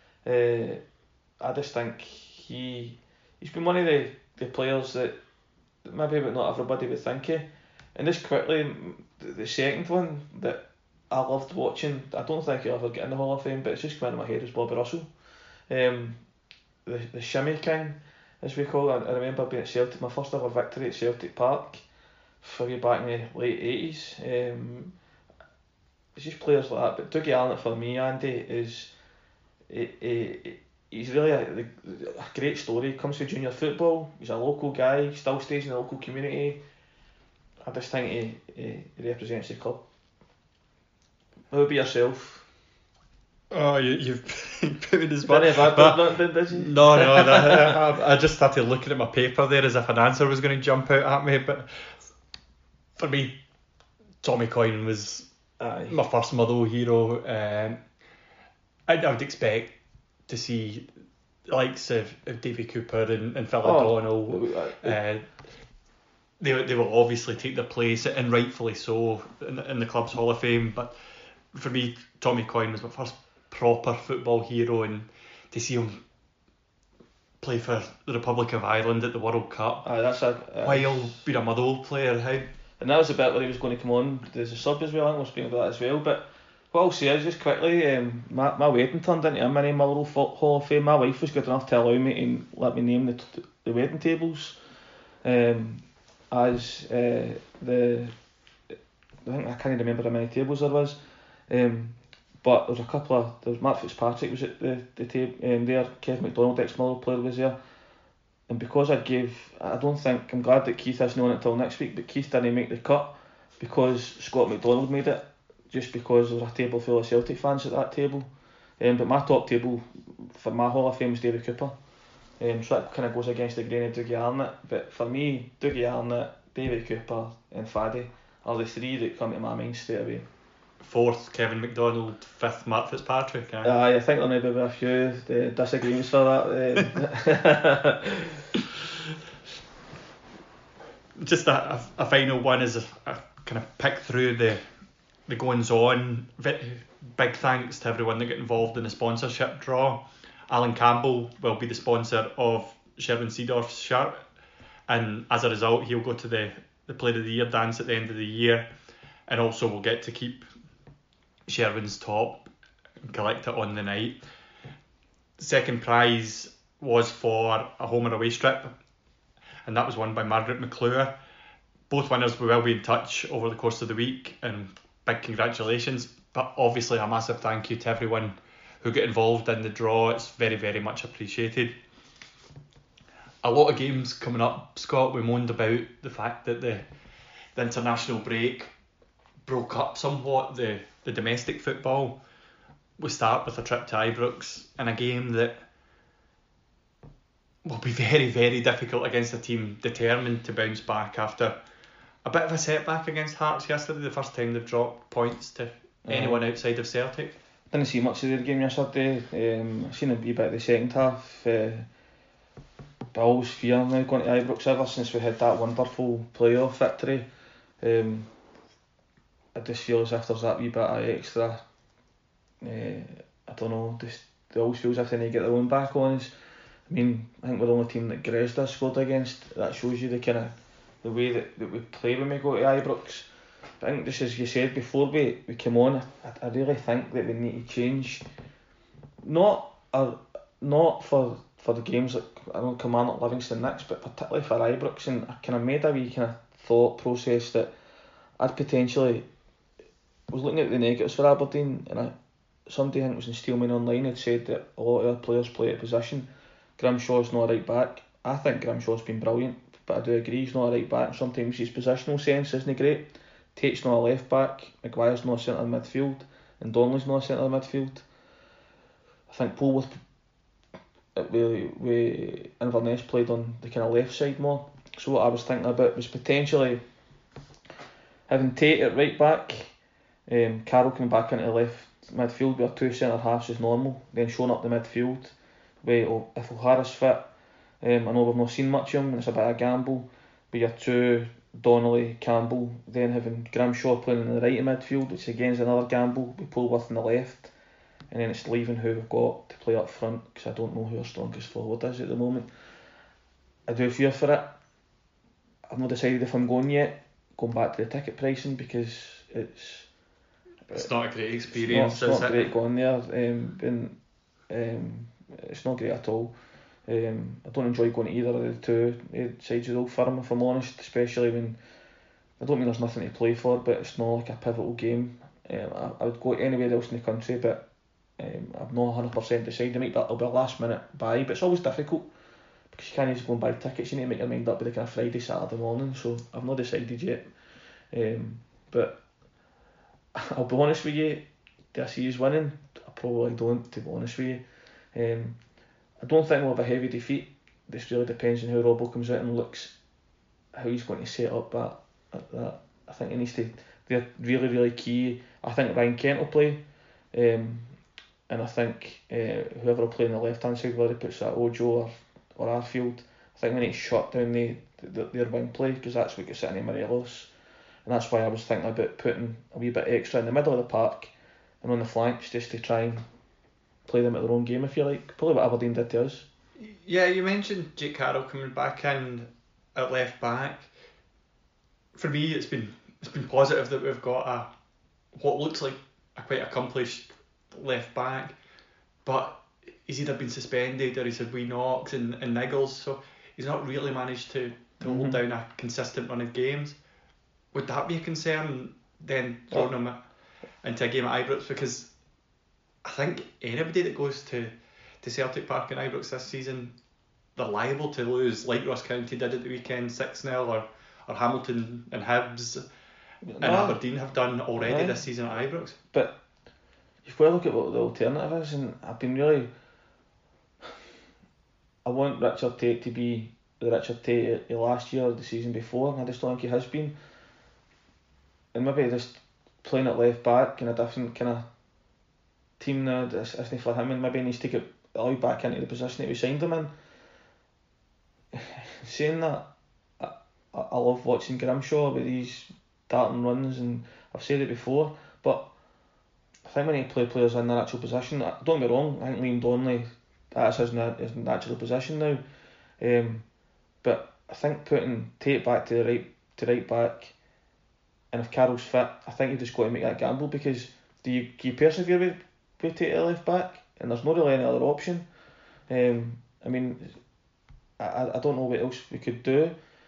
D: I just think he's been one of the players that maybe but not everybody would think of. And just quickly, the second one that I loved watching, I don't think he'll ever get in the Hall of Fame, but it's just come into my head, is Bobby Russell. The Shimmy King, as we call it. I remember being at Celtic, my first ever victory at Celtic Park, for you back in the late 80s. It's just players like that. But Dougie Arnott for me, Andy, is he's really a great story. He comes from junior football. He's a local guy. He still stays in the local community. I just think he represents the club. How about yourself?
C: Oh, you've put me in this spot.
D: No.
C: I just started looking at my paper there as if an answer was going to jump out at me. But for me, Tommy Coyne was my first Motherwell hero. I would expect to see the likes of Davy Cooper and Phil O'Donnell. They will obviously take their place, and rightfully so, in the club's Hall of Fame. But for me, Tommy Coyne was my first proper football hero, and to see him play for the Republic of Ireland at the World Cup while being a Motherwell player,
D: and that was the bit where he was going to come on as a sub as well. I think we'll speak about that as well. But what I'll say is, just quickly, my wedding turned into a mini Motherwell Hall of Fame. My wife was good enough to allow me to let me name the wedding tables as I think I can't remember how many tables there was. But there was Mark Fitzpatrick was at the table there, Kev McDonald, ex-Motherwell player, was there. And because I'm glad that Keith isn't on it until next week, but Keith didn't make the cut because Scott McDonald made it, just because there was a table full of Celtic fans at that table. But my top table for my Hall of Fame was David Cooper. So that kind of goes against the grain of Dougie Arnott. But for me, Dougie Arnott, David Cooper and Faddy are the three that come to my mind straight away.
C: Fourth, Kevin McDonald. Fifth, Mark Fitzpatrick.
D: I think there may be a few disagreements for that.
C: Just a final one is a kind of pick through the goings on. Big thanks to everyone that got involved in the sponsorship draw. Alan Campbell will be the sponsor of Sherwin Seedorf's shirt, and as a result he'll go to the Player of the Year dance at the end of the year, and also will get to keep Sherwin's top and collect it on the night. Second prize was for a home and away strip, and that was won by Margaret McClure. Both winners will be in touch over the course of the week, and big congratulations. But obviously a massive thank you to everyone who got involved in the draw. It's very, very much appreciated. A lot of games coming up, Scott. We moaned about the fact that the international break broke up somewhat the domestic football. We start with a trip to Ibrox in a game that will be very, very difficult against a team determined to bounce back after a bit of a setback against Hearts yesterday, the first time they've dropped points to anyone outside of Celtic.
D: Didn't see much of their game yesterday. I seen a wee bit of the second half. Bills fear now going to Ibrox ever since we had that wonderful playoff victory. I just feel as if there's that wee bit of extra, I don't know, they always feel as if they need to get their own back on us. I mean, I think we're the only team that Grezda scored against. That shows you the way that we play when we go to Ibrox. But I think, just as you said before we came on, I really think that we need to change, not for the games like Kilmarnock, Livingston next, but particularly for Ibrox. And I kind of made a wee kind of thought process that I'd potentially was looking at the negatives for Aberdeen, and somebody, I think it was in Steelman Online, had said that a lot of our players play at position. Grimshaw's not a right back. I think Grimshaw's been brilliant, but I do agree he's not a right back. Sometimes his positional sense isn't great. Tate's not a left back, Maguire's not a centre midfield, and Donnelly's not a centre midfield. I think Polworth with Inverness played on the kind of left side more. So what I was thinking about was potentially having Tate at right back, Carroll coming back into the left midfield with our two centre halves as normal, then showing up the midfield with if O'Hara's fit. I know we've not seen much of him and it's a bit of a gamble, but your two, Donnelly, Campbell, then having Grimshaw playing in the right of midfield, which again is another gamble, with Polworth on the left, and then it's leaving who we've got to play up front, because I don't know who our strongest forward is at the moment. I do fear for it. I've not decided if I'm going yet, going back to the ticket pricing, because it's
C: not a great experience.
D: It's not great going there. It's not great at all. I don't enjoy going to either of the two sides of the Old Firm, if I'm honest, especially when, I don't mean there's nothing to play for, but it's not like a pivotal game. I would go anywhere else in the country, but I'm not 100% decided. It'll be a last minute buy, but it's always difficult because you can't just go and buy tickets. You need to make your mind up by the kind of Friday, Saturday morning, so I've not decided yet. But I'll be honest with you, do I see us winning? I probably don't, to be honest with you. I don't think we'll have a heavy defeat. This really depends on how Robbo comes out and looks, how he's going to set up that. I think he needs to, they're really, really key. I think Ryan Kent will play, and I think whoever will play on the left hand side, whether he puts that Ojo or Arfield, I think we need to shut down their wing play, because that's what gets into Morelos. And that's why I was thinking about putting a wee bit extra in the middle of the park and on the flanks, just to try and play them at their own game, if you like. Probably what Aberdeen did to us.
C: Yeah, you mentioned Jake Carroll coming back in at left back. For me, it's been positive that we've got what looks like a quite accomplished left back, but he's either been suspended or he's had wee knocks and niggles, so he's not really managed to hold down a consistent run of games. Would that be a concern then, throwing him into a game at Ibrox? Because I think anybody that goes to Celtic Park in Ibrox this season, they're liable to lose, like Ross County did at the weekend, 6-0, or Hamilton and Hibs and Aberdeen have done already this season at Ibrox.
D: But you've got to look at what the alternative is, and I've been really, I want Richard Tate to be the Richard Tate of last year or the season before, and I just don't think he has been. And maybe just playing at left back in a different kind of team now isn't for him, and maybe he needs to get Lloyd back into the position that we signed him in. Saying that, I love watching Grimshaw with these darting runs, and I've said it before, but I think we need to play players in their actual position. Don't get me wrong, I think Liam Donnelly that's his natural position now. But I think putting Tate back to right back, and if Carroll's fit, I think you've just got to make that gamble, because do you persevere with Tate at left back, and there's not really any other option. I mean, I don't know what else we could do.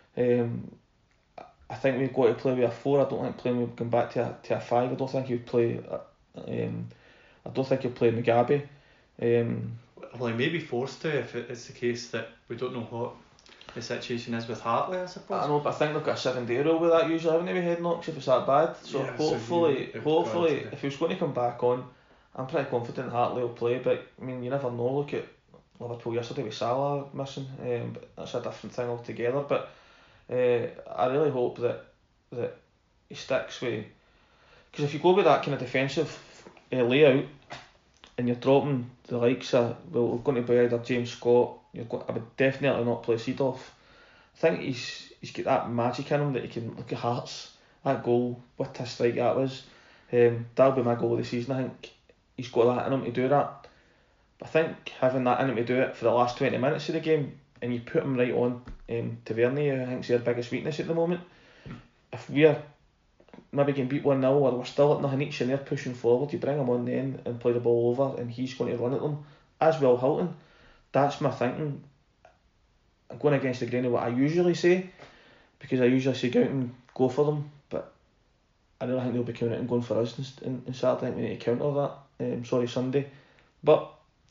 D: I think we've got to play with a 4. I don't think playing with going back to a 5. I don't think you'd play. I don't think you'd play Mugabe.
C: Well, he may be forced to if it's the case that we don't know what the situation is with Hartley, I suppose.
D: I know, but I think they've got a 7-day rule with that usually, haven't they, with head knocks, if it's that bad. So
C: yeah,
D: hopefully, if he was going to come back on, I'm pretty confident Hartley will play. But I mean, you never know. Look at Liverpool yesterday with Salah missing, but that's a different thing altogether. But I really hope that he sticks with, because if you go with that kind of defensive layout, and you're dropping the likes of, well, we're going to be either James Scott, I would definitely not play Seedorf. I think he's got that magic in him that he can look at Hearts. That goal, what a strike that was. That'll be my goal of the season. I think he's got that in him to do that. But I think having that in him to do it for the last 20 minutes of the game, and you put him right on Tavernier, who I think is their biggest weakness at the moment. If we're maybe getting beat 1-0 or we're still at nothing each and they're pushing forward, you bring him on then and play the ball over, and he's going to run at them, as will Hilton. That's my thinking. I'm going against the grain of what I usually say, because I usually say go out and go for them, but I don't think they'll be coming out and going for us in Saturday. I think we need to counter that. Sunday. But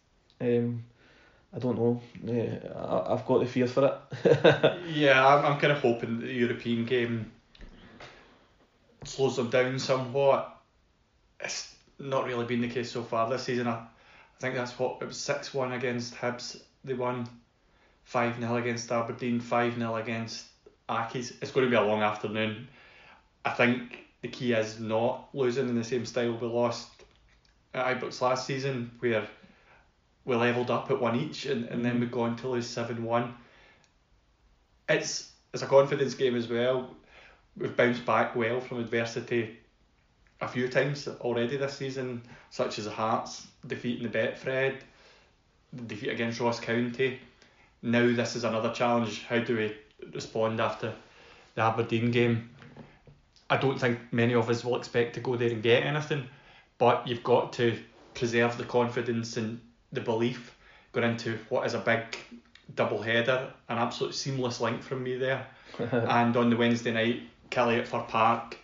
D: I don't know. I've got the fear for it.
C: Yeah, I'm kind of hoping that the European game slows them down somewhat. It's not really been the case so far this season. I think that's what it was. 6-1 against Hibs. They won 5-0 against Aberdeen, 5-0 against Accies. It's going to be a long afternoon. I think the key is not losing in the same style we lost at Ibrox last season, where we levelled up at 1 each and then we go on to lose 7-1. It's a confidence game as well. We've bounced back well from adversity a few times already this season, such as the Hearts defeating the Betfred, the defeat against Ross County. Now this is another challenge. How do we respond after the Aberdeen game? I don't think many of us will expect to go there and get anything, but you've got to preserve the confidence and the belief going into what is a big double header, an absolute seamless link from me there. And on the Wednesday night, Killie at Fir Park.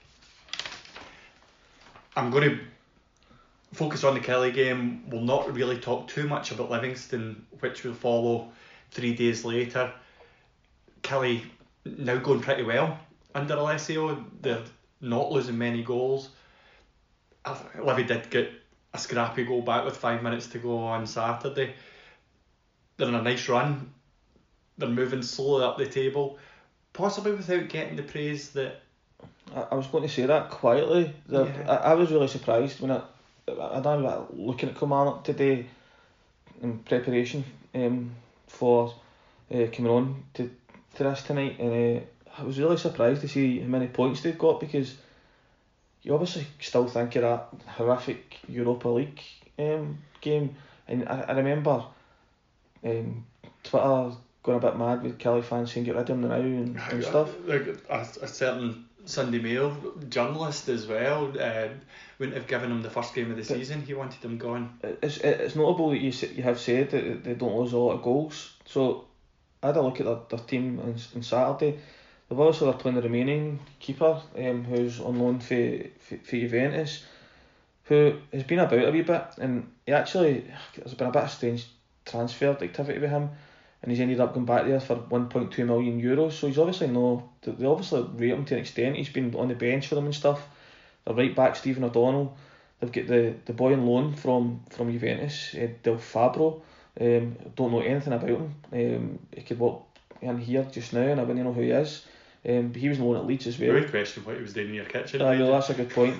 C: I'm going to focus on the Killie game. We'll not really talk too much about Livingston, which will follow 3 days later. Killie now going pretty well under Alessio. They're not losing many goals. Livy did get a scrappy goal back with 5 minutes to go on Saturday. They're in a nice run. They're moving slowly up the table, possibly without getting the praise that...
D: I was going to say that quietly. I was really surprised when I done looking at Kilmarnock today in preparation for coming on to this tonight, and I was really surprised to see how many points they've got, because you obviously still think of that horrific Europa League game, and I remember Twitter going a bit mad with Killie fans saying get rid of him now and stuff.
C: A certain Sunday Mail journalist as well wouldn't have given him the first game of the season. He wanted him gone.
D: It's notable that you have said that they don't lose a lot of goals. So I had a look at their team on Saturday. They've also playing the remaining keeper, who's on loan for Juventus, who has been about a wee bit, and there's been a bit of strange transfer activity with him, and he's ended up going back there for €1.2 million. So he's obviously they obviously rate him to an extent. He's been on the bench for them and stuff. They're right back Stephen O'Donnell. They've got the boy on loan from Juventus, Del Fabro. Don't know anything about him. He could walk in here just now and I wouldn't know who he is. But he was on loan at Leeds as well.
C: I would question what he was doing in your kitchen.
D: Well, that's a good point.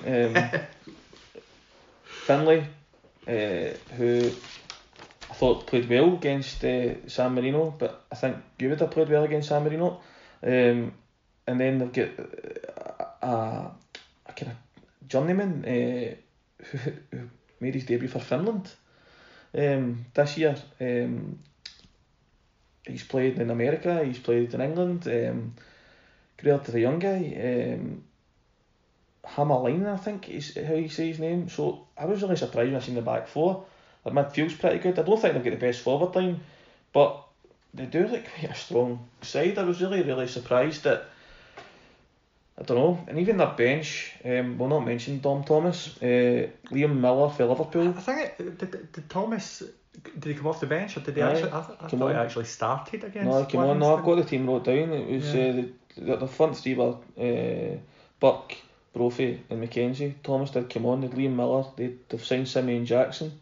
D: Finlay, who I thought played well against San Marino, but I think you would have played well against San Marino. And then they've got a kind of journeyman who made his debut for Finland. this year. He's played in America, he's played in England, compared to the young guy, Hammerline, I think is how you say his name. So I was really surprised when I seen the back four. The midfield's pretty good. I don't think they've got the best forward line, but they do look quite a strong side. I was really surprised that, I don't know, and even their bench, we'll not mention Dom Thomas, Liam Miller for Liverpool.
C: I think did Thomas, did he come off the bench or did he
D: Aye,
C: actually? I thought he actually started against.
D: No, come on, no,
C: Livingston.
D: I've got the team wrote down. It was the front three were Burke, Brophy and McKenzie. Thomas did come on, they'd Liam Miller, they've signed Simeon Jackson.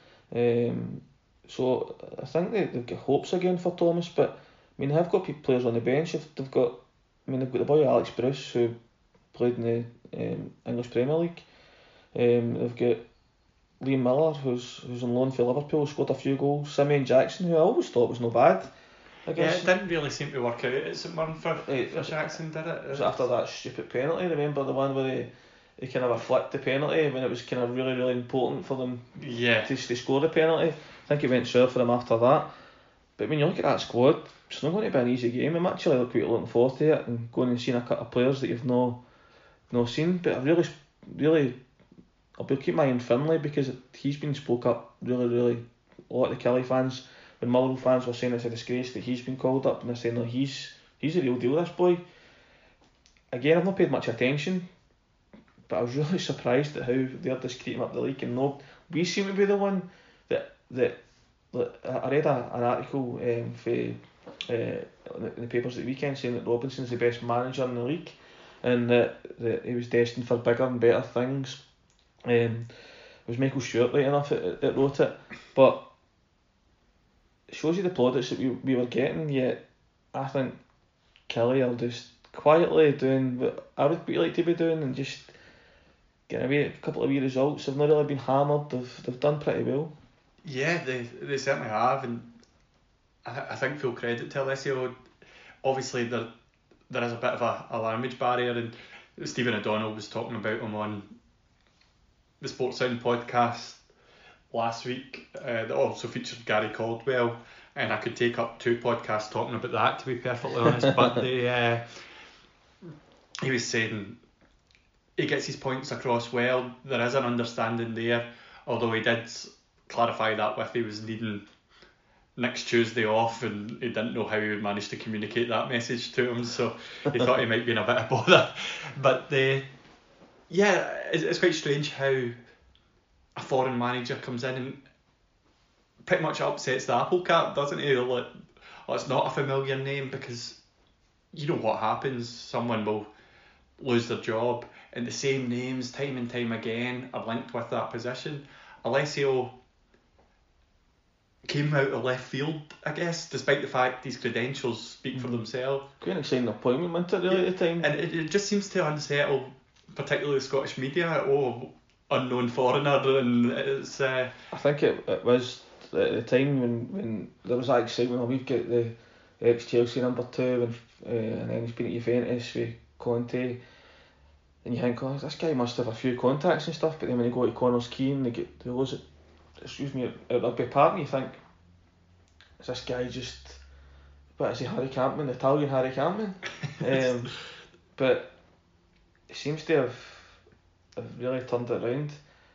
D: So I think they've got hopes again for Thomas, but I mean, they've got players on the bench. They've got the boy Alex Bruce who played in the English Premier League. They've got Liam Miller who's on loan for Liverpool, scored a few goals. Simeon Jackson, who I always thought was no bad. I guess.
C: Yeah, it didn't really seem to work out at St Mirren for Jackson, did it?
D: It was after that stupid penalty. Remember the one where they kind of flicked the penalty when it was kind of really important for them to score the penalty. I think it went sour for them after that. But when you look at that squad, it's not going to be an easy game. I'm actually quite looking forward to it and going and seeing a couple of players that you've not seen. But I'll be keeping my eye on Finlay because he's been spoke up really. A lot of the Kelly fans, when Motherwell fans were saying it's a disgrace that he's been called up, and they're saying no, he's the real deal, this boy. Again, I've not paid much attention, but I was really surprised at how they're just keeping up the league, and no, we seem to be the one that I read an article in the papers at the weekend saying that Robinson's the best manager in the league, and that he was destined for bigger and better things. It was Michael Stewart, right enough, that wrote it, but it shows you the plaudits that we were getting. Yet I think Kelly are just quietly doing what I would like to be doing and just getting away a couple of wee results. They've not really been hammered. They've done pretty well.
C: Yeah, they certainly have, and I think full credit to Alessio. Obviously, there is a bit of a language barrier, and Stephen O'Donnell was talking about him on the Sports Sound podcast last week that also featured Gary Caldwell, and I could take up 2 podcasts talking about that, to be perfectly honest. But he was saying he gets his points across well. There is an understanding there, although he did clarify that with he was needing next Tuesday off, and he didn't know how he would manage to communicate that message to him, so he thought he might be in a bit of bother. But it's quite strange how a foreign manager comes in and pretty much upsets the apple cart, doesn't he? Like, it's not a familiar name, because you know what happens. Someone will lose their job, and the same names time and time again are linked with that position. Alessio came out of left field, I guess, despite the fact his credentials speak for themselves.
D: Quite an exciting appointment, wasn't it, really, at the time?
C: And it just seems to unsettle, particularly the Scottish media. Unknown foreigner, and it's...
D: I think it was at the time when there was that excitement. We've got the ex-Chelsea number 2, and then he's been at Juventus with Conte, and you think, oh, this guy must have a few contacts and stuff, but then when you go to Connors Keane, they lose it. Excuse me, at Rugby Park, you think, is this guy just, what is he, Harry Campman, Italian Harry Campman? But he seems to have really turned it around.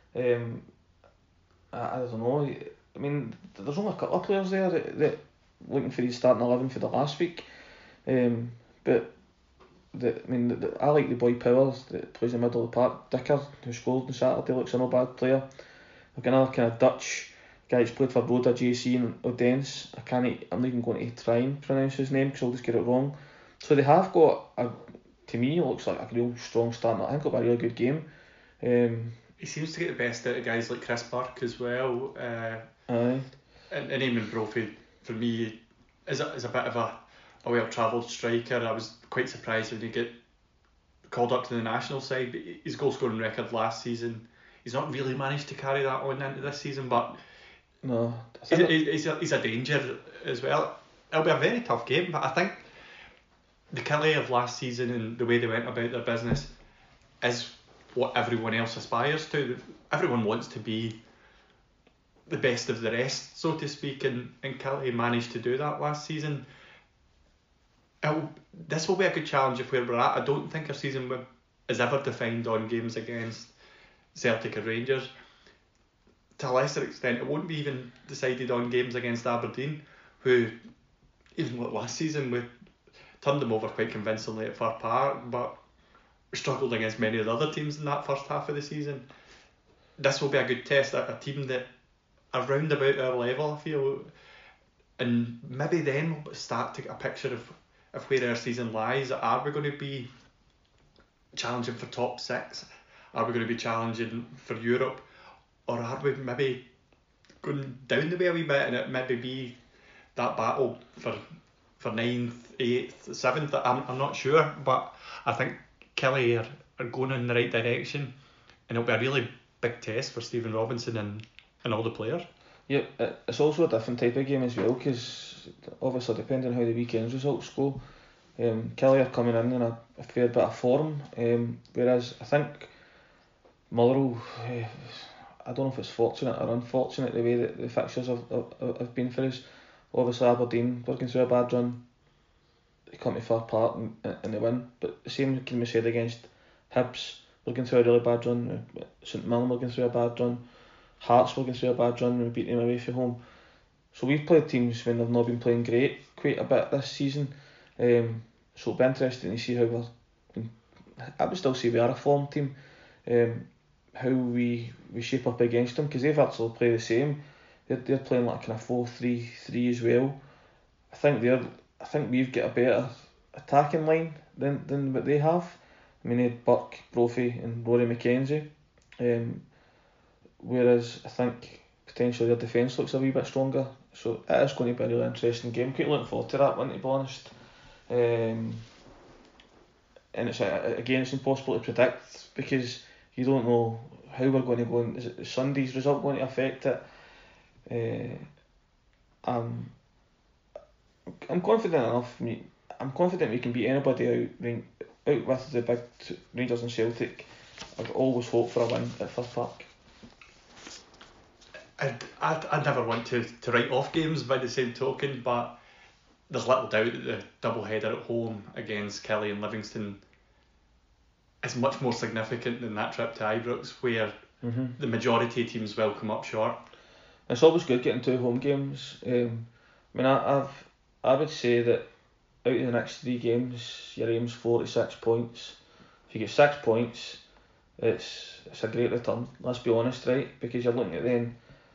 D: I don't know. I mean, there's only a couple of players there that looking for his starting 11 for the last week. But I like the boy Powers that plays in the middle of the park. Dicker, who scored on Saturday, looks a no bad player. I've got another kind of Dutch guy who's played for Roda JC and Odense. I'm not even going to try and pronounce his name because I'll just get it wrong. So they have got, to me, it looks like a real strong start. I think it'll be a really good game.
C: He seems to get the best out of guys like Chris Burke as well.
D: Aye.
C: And Eamon Brophy, for me, is a bit of a well-travelled striker. I was quite surprised when he got called up to the national side, but his goal-scoring record last season, he's not really managed to carry that on into this season, but
D: no,
C: he's a danger as well. It'll be a very tough game, but I think the Kelly of last season and the way they went about their business is what everyone else aspires to. Everyone wants to be the best of the rest, so to speak, and Kelly managed to do that last season. This will be a good challenge if where we're at. I don't think our season is ever defined on games against Celtic or Rangers. To a lesser extent, it won't be even decided on games against Aberdeen, who, even last season, we turned them over quite convincingly at Fir Park, but struggled against many of the other teams in that first half of the season. This will be a good test, a team that are round about our level, I feel, and maybe then we'll start to get a picture of where our season lies. Are we going to be challenging for top 6? Are we going to be challenging for Europe? Or are we maybe going down the way a wee bit and it maybe be that battle for 9th, 8th, 7th? I'm not sure, but I think Kelly are going in the right direction, and it'll be a really big test for Stephen Robinson and all the players.
D: Yeah, it's also a different type of game as well, because obviously depending on how the weekend's results go, Kelly are coming in a fair bit of form, whereas I think Motherwell, I don't know if it's fortunate or unfortunate the way that the fixtures have been for us. Obviously Aberdeen were going through a bad run, they come to Fir Park and they win, but the same can be said against Hibs. We're going through a really bad run, St Mirren were going through a bad run, Hearts were going through a bad run and we beat them away from home. So we've played teams when they've not been playing great quite a bit this season, so it'll be interesting to see how I would still say we are a form team, how we shape up against them, because they've actually played the same. They're playing like kind of 4-3-3 as well. I think we've got a better attacking line than what they have. I mean, they had Burke, Brophy and Rory McKenzie, whereas I think potentially their defence looks a wee bit stronger. So it is going to be a really interesting game. Quite looking forward to that one, to be honest. And it's again, it's impossible to predict because you don't know how we're going to go. And is Sunday's result going to affect it? I'm confident enough. I'm confident we can beat anybody out with the big Rangers and Celtic. I've always hoped for a win at Fir Park.
C: I'd never want to write off games by the same token, but there's little doubt that the double header at home against Kelly and Livingston is much more significant than that trip to Ibrox, where the majority of teams will come up short.
D: It's always good getting 2 home games. I mean, I would say that out of the next 3 games, your aim's 4 to 6 points. If you get 6 points, it's a great return. Let's be honest, right? Because you're looking at then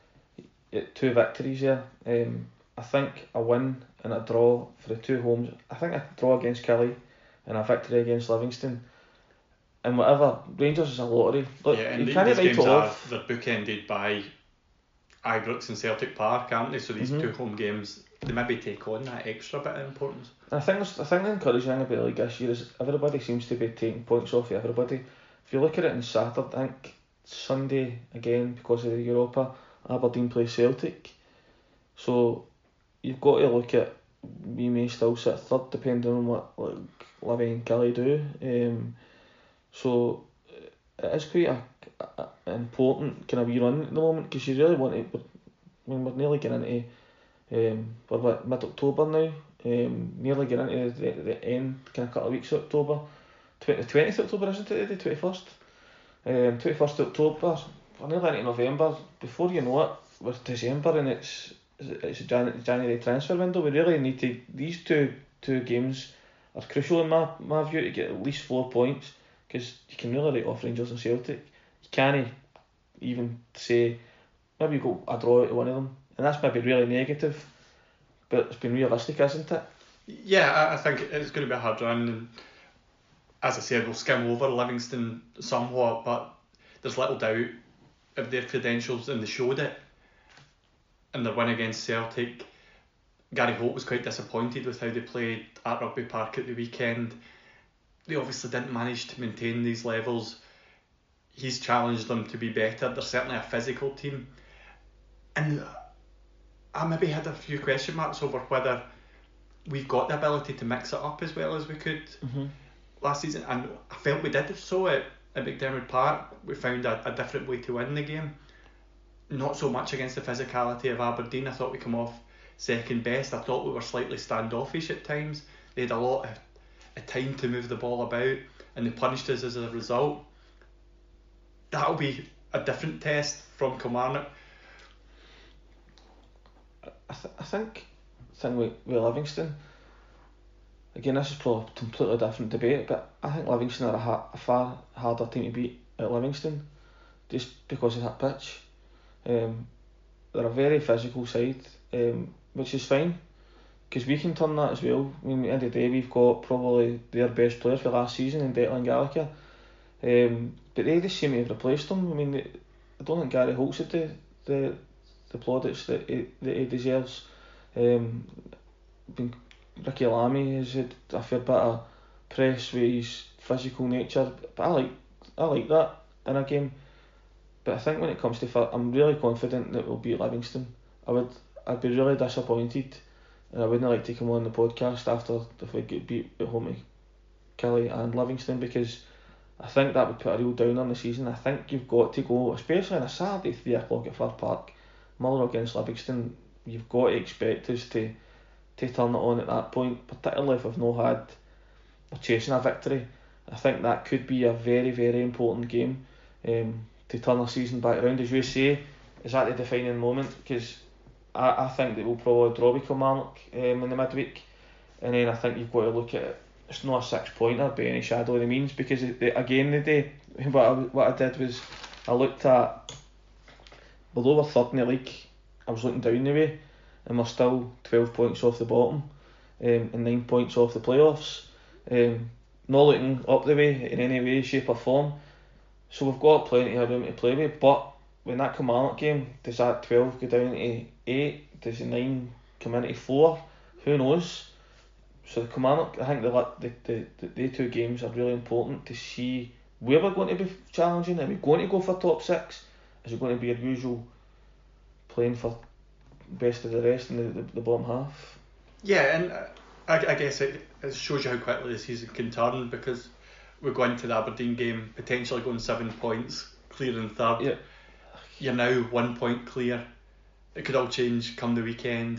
D: 2 victories here. I think a win and a draw for the 2 homes. I think a draw against Kelly and a victory against Livingston. And whatever, Rangers is a lottery. Look,
C: yeah, and
D: you can't
C: these
D: write
C: games
D: it off.
C: they're bookended by Ibrox and Celtic Park, aren't they? So these 2 home games, they maybe take on that extra bit of importance.
D: And I think the encouraging thing about the league this year is everybody seems to be taking points off of everybody. If you look at it on Saturday, I think Sunday again because of the Europa, Aberdeen play Celtic. So you've got to look at, we may still sit 3rd depending on what Livy and Kelly do. So it is quite an important kind of wee run at the moment because you really want to. I mean, we're nearly getting into we're mid-October now. Nearly getting into the end, kind of couple of weeks of October. The 20th October, isn't it? The 21st. 21st October. We're nearly into November. Before you know it, we're December and it's a January transfer window. We really need to. These two games are crucial in my view to get at least 4 points. Because you can really write off Rangers and Celtic. You can't even say maybe you go a draw out of one of them, and that's maybe really negative, but it's been realistic, isn't it?
C: Yeah, I think it's going to be a hard run, and as I said, we'll skim over Livingston somewhat, but there's little doubt of their credentials, and they showed it in their win against Celtic. Gary Holt was quite disappointed with how they played at Rugby Park at the weekend. They obviously didn't manage to maintain these levels. He's challenged them to be better. They're certainly a physical team. And I maybe had a few question marks over whether we've got the ability to mix it up as well as we could last season. And I felt we did so at McDiarmid Park. We found a different way to win the game. not so much against the physicality of Aberdeen. I thought we come off second best. I thought we were slightly standoffish at times. They had a lot of time to move the ball about, and they punished us as a result. That'll be a different test from Kilmarnock.
D: I think with Livingston, again, this is probably a completely different debate, but I think Livingston are a far harder team to beat at Livingston, just because of that pitch. They're a very physical side, which is fine, because we can turn that as well. I mean, at the end of the day, we've got probably their best players for last season in Declan Gallagher, but they just seem to have replaced them. I mean, I don't think Gary Holt's had the plaudits that he deserves. Ricky Lamy has had a fair bit of press with his physical nature, but I like that in a game. But I think when it comes to I'm really confident that we'll beat Livingston. I'd be really disappointed, and I wouldn't like to come on the podcast after if we get beat at home to Killie and Livingston, because I think that would put a real downer on the season. I think you've got to go, especially on a Saturday 3 o'clock at Fir Park, Motherwell against Livingston. You've got to expect us to turn it on at that point, particularly if we've not we're chasing a victory. I think that could be a very, very important game to turn our season back around. As you say, is that the defining moment? Because I think that we'll probably draw with Kilmarnock in the midweek, and then I think you've got to look at it. It's not a 6-pointer by any shadow of the means, because again the day what I did was I looked at, although we're third in the league, I was looking down the way, and we're still 12 points off the bottom, and 9 points off the playoffs. Not looking up the way in any way, shape or form. So we've got plenty of room to play with, but when that Kilmarnock game, does that 12 go down to 8? Does the 9 come into 4? Who knows? So the Kilmarnock, I think the two games are really important to see where we're going to be challenging. Are we going to go for top 6? Is it going to be our usual playing for best of the rest in the bottom half?
C: Yeah, and I guess it shows you how quickly the season can turn, because we're going to the Aberdeen game potentially going 7 points clear in third.
D: Yeah.
C: You're now 1 point clear. It could all change come the weekend.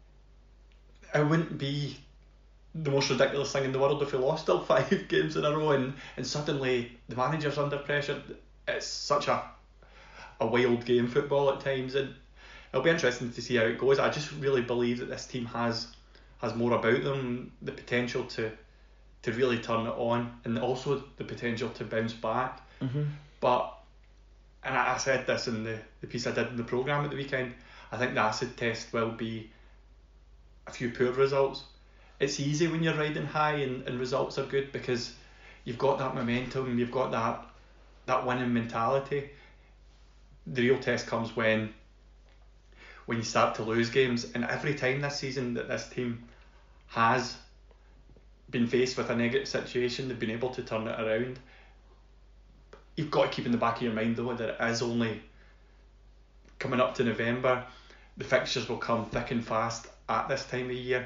C: It wouldn't be the most ridiculous thing in the world if we lost all 5 games in a row and suddenly the manager's under pressure. It's such a wild game, football at times, and it'll be interesting to see how it goes. I just really believe that this team has more about them, the potential to really turn it on, and also the potential to bounce back.
D: Mm-hmm.
C: But, and I said this in the piece I did in the programme at the weekend, I think the acid test will be a few poor results. It's easy when you're riding high and results are good, because you've got that momentum, you've got that winning mentality. The real test comes when you start to lose games, and every time this season that this team has been faced with a negative situation, they've been able to turn it around. You've got to keep in the back of your mind though that it is only coming up to November. The fixtures will come thick and fast at this time of year.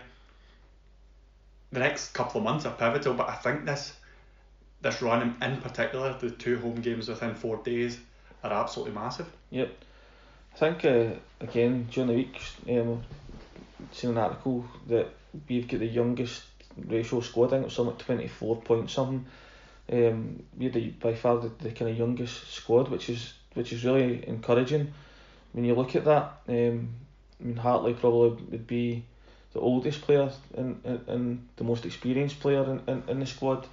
C: The next couple of months are pivotal, but I think this run in particular, the 2 home games within 4 days, are absolutely massive.
D: Yep. I think again during the week, seen an article that we've got the youngest ratio squad. I think it was something like 24 point something. We're by far the kind of youngest squad, which is really encouraging. When you look at that, I mean, Hartley probably would be the oldest player and the most experienced player in the squad.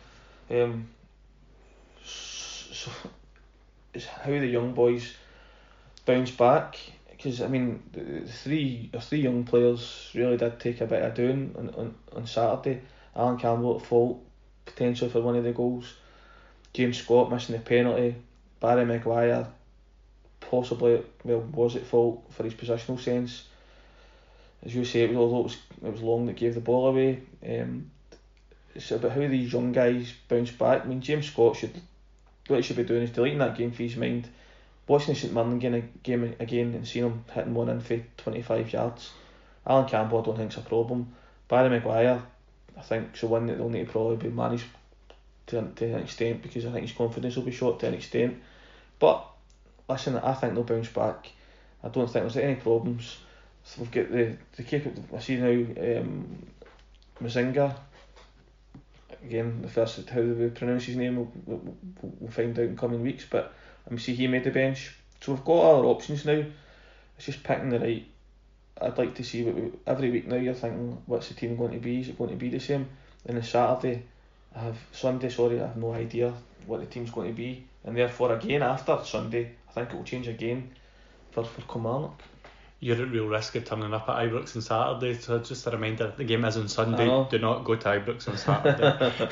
D: So it's how the young boys bounce back, because I mean the three young players really did take a bit of doing on Saturday. Alan Campbell at fault potentially for one of the goals, James Scott missing the penalty, Barry Maguire possibly was at fault for his positional sense. As you say, although it was Long that gave the ball away. It's about how these young guys bounce back. I mean, James Scott what he should be doing is deleting that game for his mind, watching the St Mirren game again and seeing him hitting one in for 25 yards. Alan Campbell, I don't think it's a problem. Barry Maguire, I think it's the one that they'll need to probably be managed to an extent, because I think his confidence will be shot to an extent. But listen, I think they'll bounce back. I don't think there's any problems. So we've got the keeper. I see now Mazinga. Again, the first how we pronounce his name, we'll find out in coming weeks. But I see he made the bench. So we've got other options now. It's just picking the right. I'd like to see every week now. You're thinking, what's the team going to be? Is it going to be the same? And on Sunday, I have no idea what the team's going to be. And therefore, again after Sunday, I think it will change again for Kilmarnock.
C: You're at real risk of turning up at Ibrox on Saturday, so just a reminder, the game is on Sunday. Do not go to Ibrox on Saturday.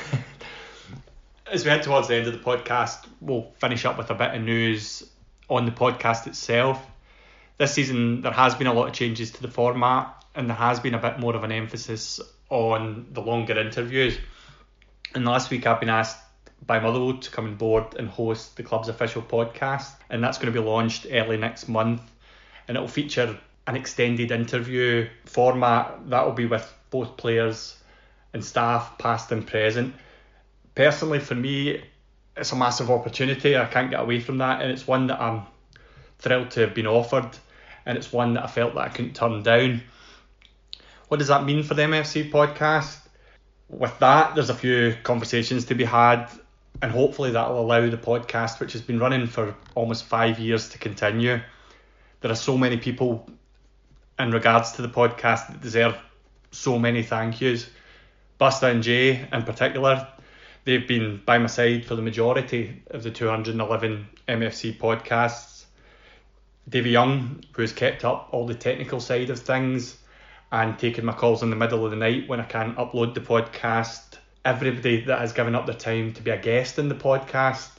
C: As we head towards the end of the podcast, we'll finish up with a bit of news on the podcast itself. This season there has been a lot of changes to the format, and there has been a bit more of an emphasis on the longer interviews. And last week I've been asked by Motherwell to come on board and host the club's official podcast, and that's going to be launched early next month, and it will feature an extended interview format that will be with both players and staff, past and present. Personally, for me, it's a massive opportunity. I can't get away from that, and it's one that I'm thrilled to have been offered, and it's one that I felt that I couldn't turn down. What does that mean for the MFC podcast? With that, there's a few conversations to be had, and hopefully that will allow the podcast, which has been running for almost 5 years, to continue. There are so many people in regards to the podcast that deserve so many thank yous. Busta and Jay in particular, they've been by my side for the majority of the 211 MFC podcasts. Davy Young, who has kept up all the technical side of things and taken my calls in the middle of the night when I can't upload the podcast. Everybody that has given up their time to be a guest in the podcast,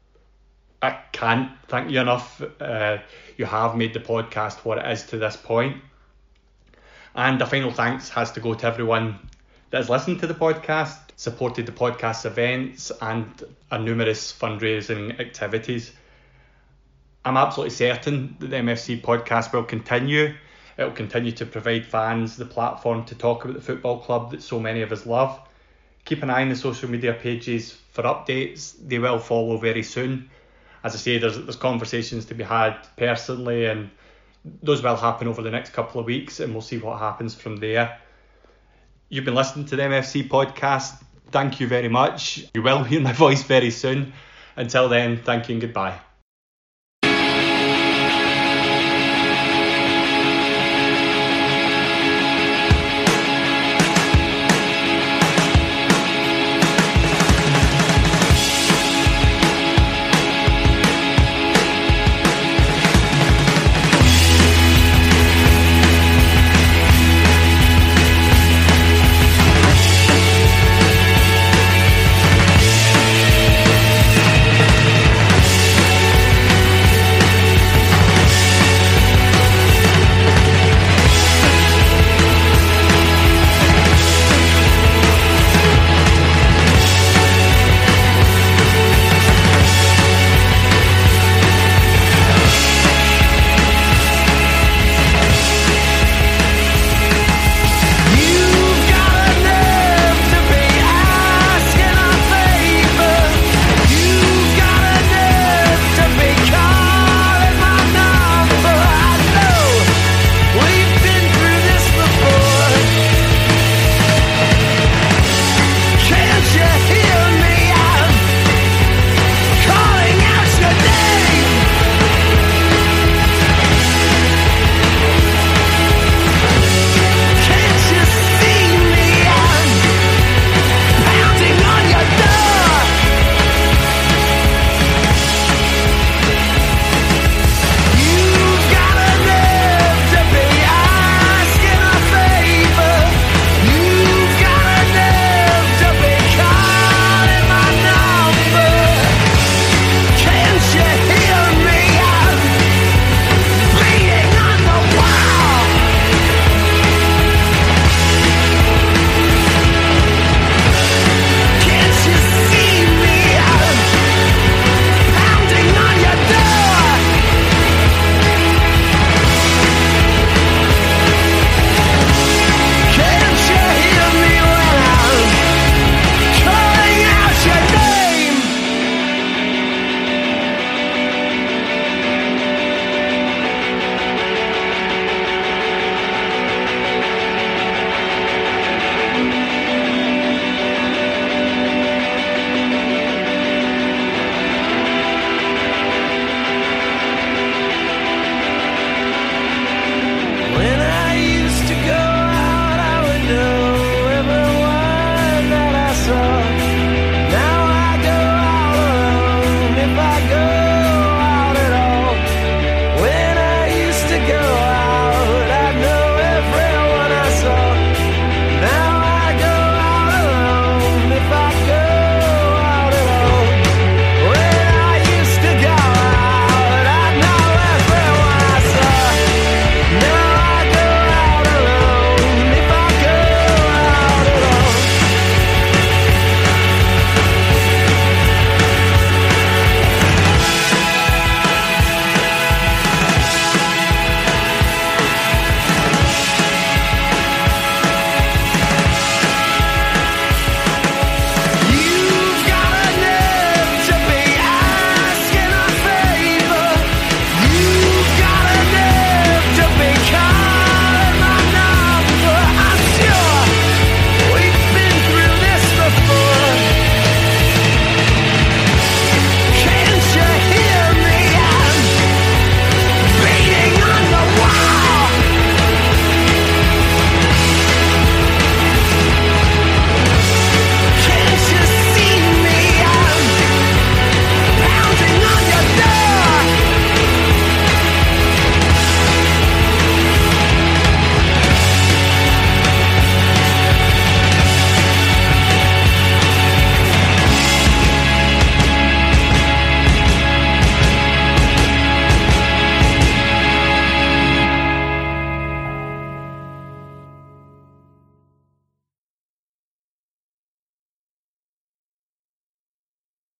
C: I can't thank you enough. You have made the podcast what it is to this point. And a final thanks has to go to everyone that has listened to the podcast, supported the podcast's events and our numerous fundraising activities. I'm absolutely certain that the MFC podcast will continue. It will continue to provide fans the platform to talk about the football club that so many of us love. Keep an eye on the social media pages for updates. They will follow very soon. As I say, there's conversations to be had personally, and those will happen over the next couple of weeks, and we'll see what happens from there. You've been listening to the MFC podcast. Thank you very much. You will hear my voice very soon. Until then, thank you and goodbye.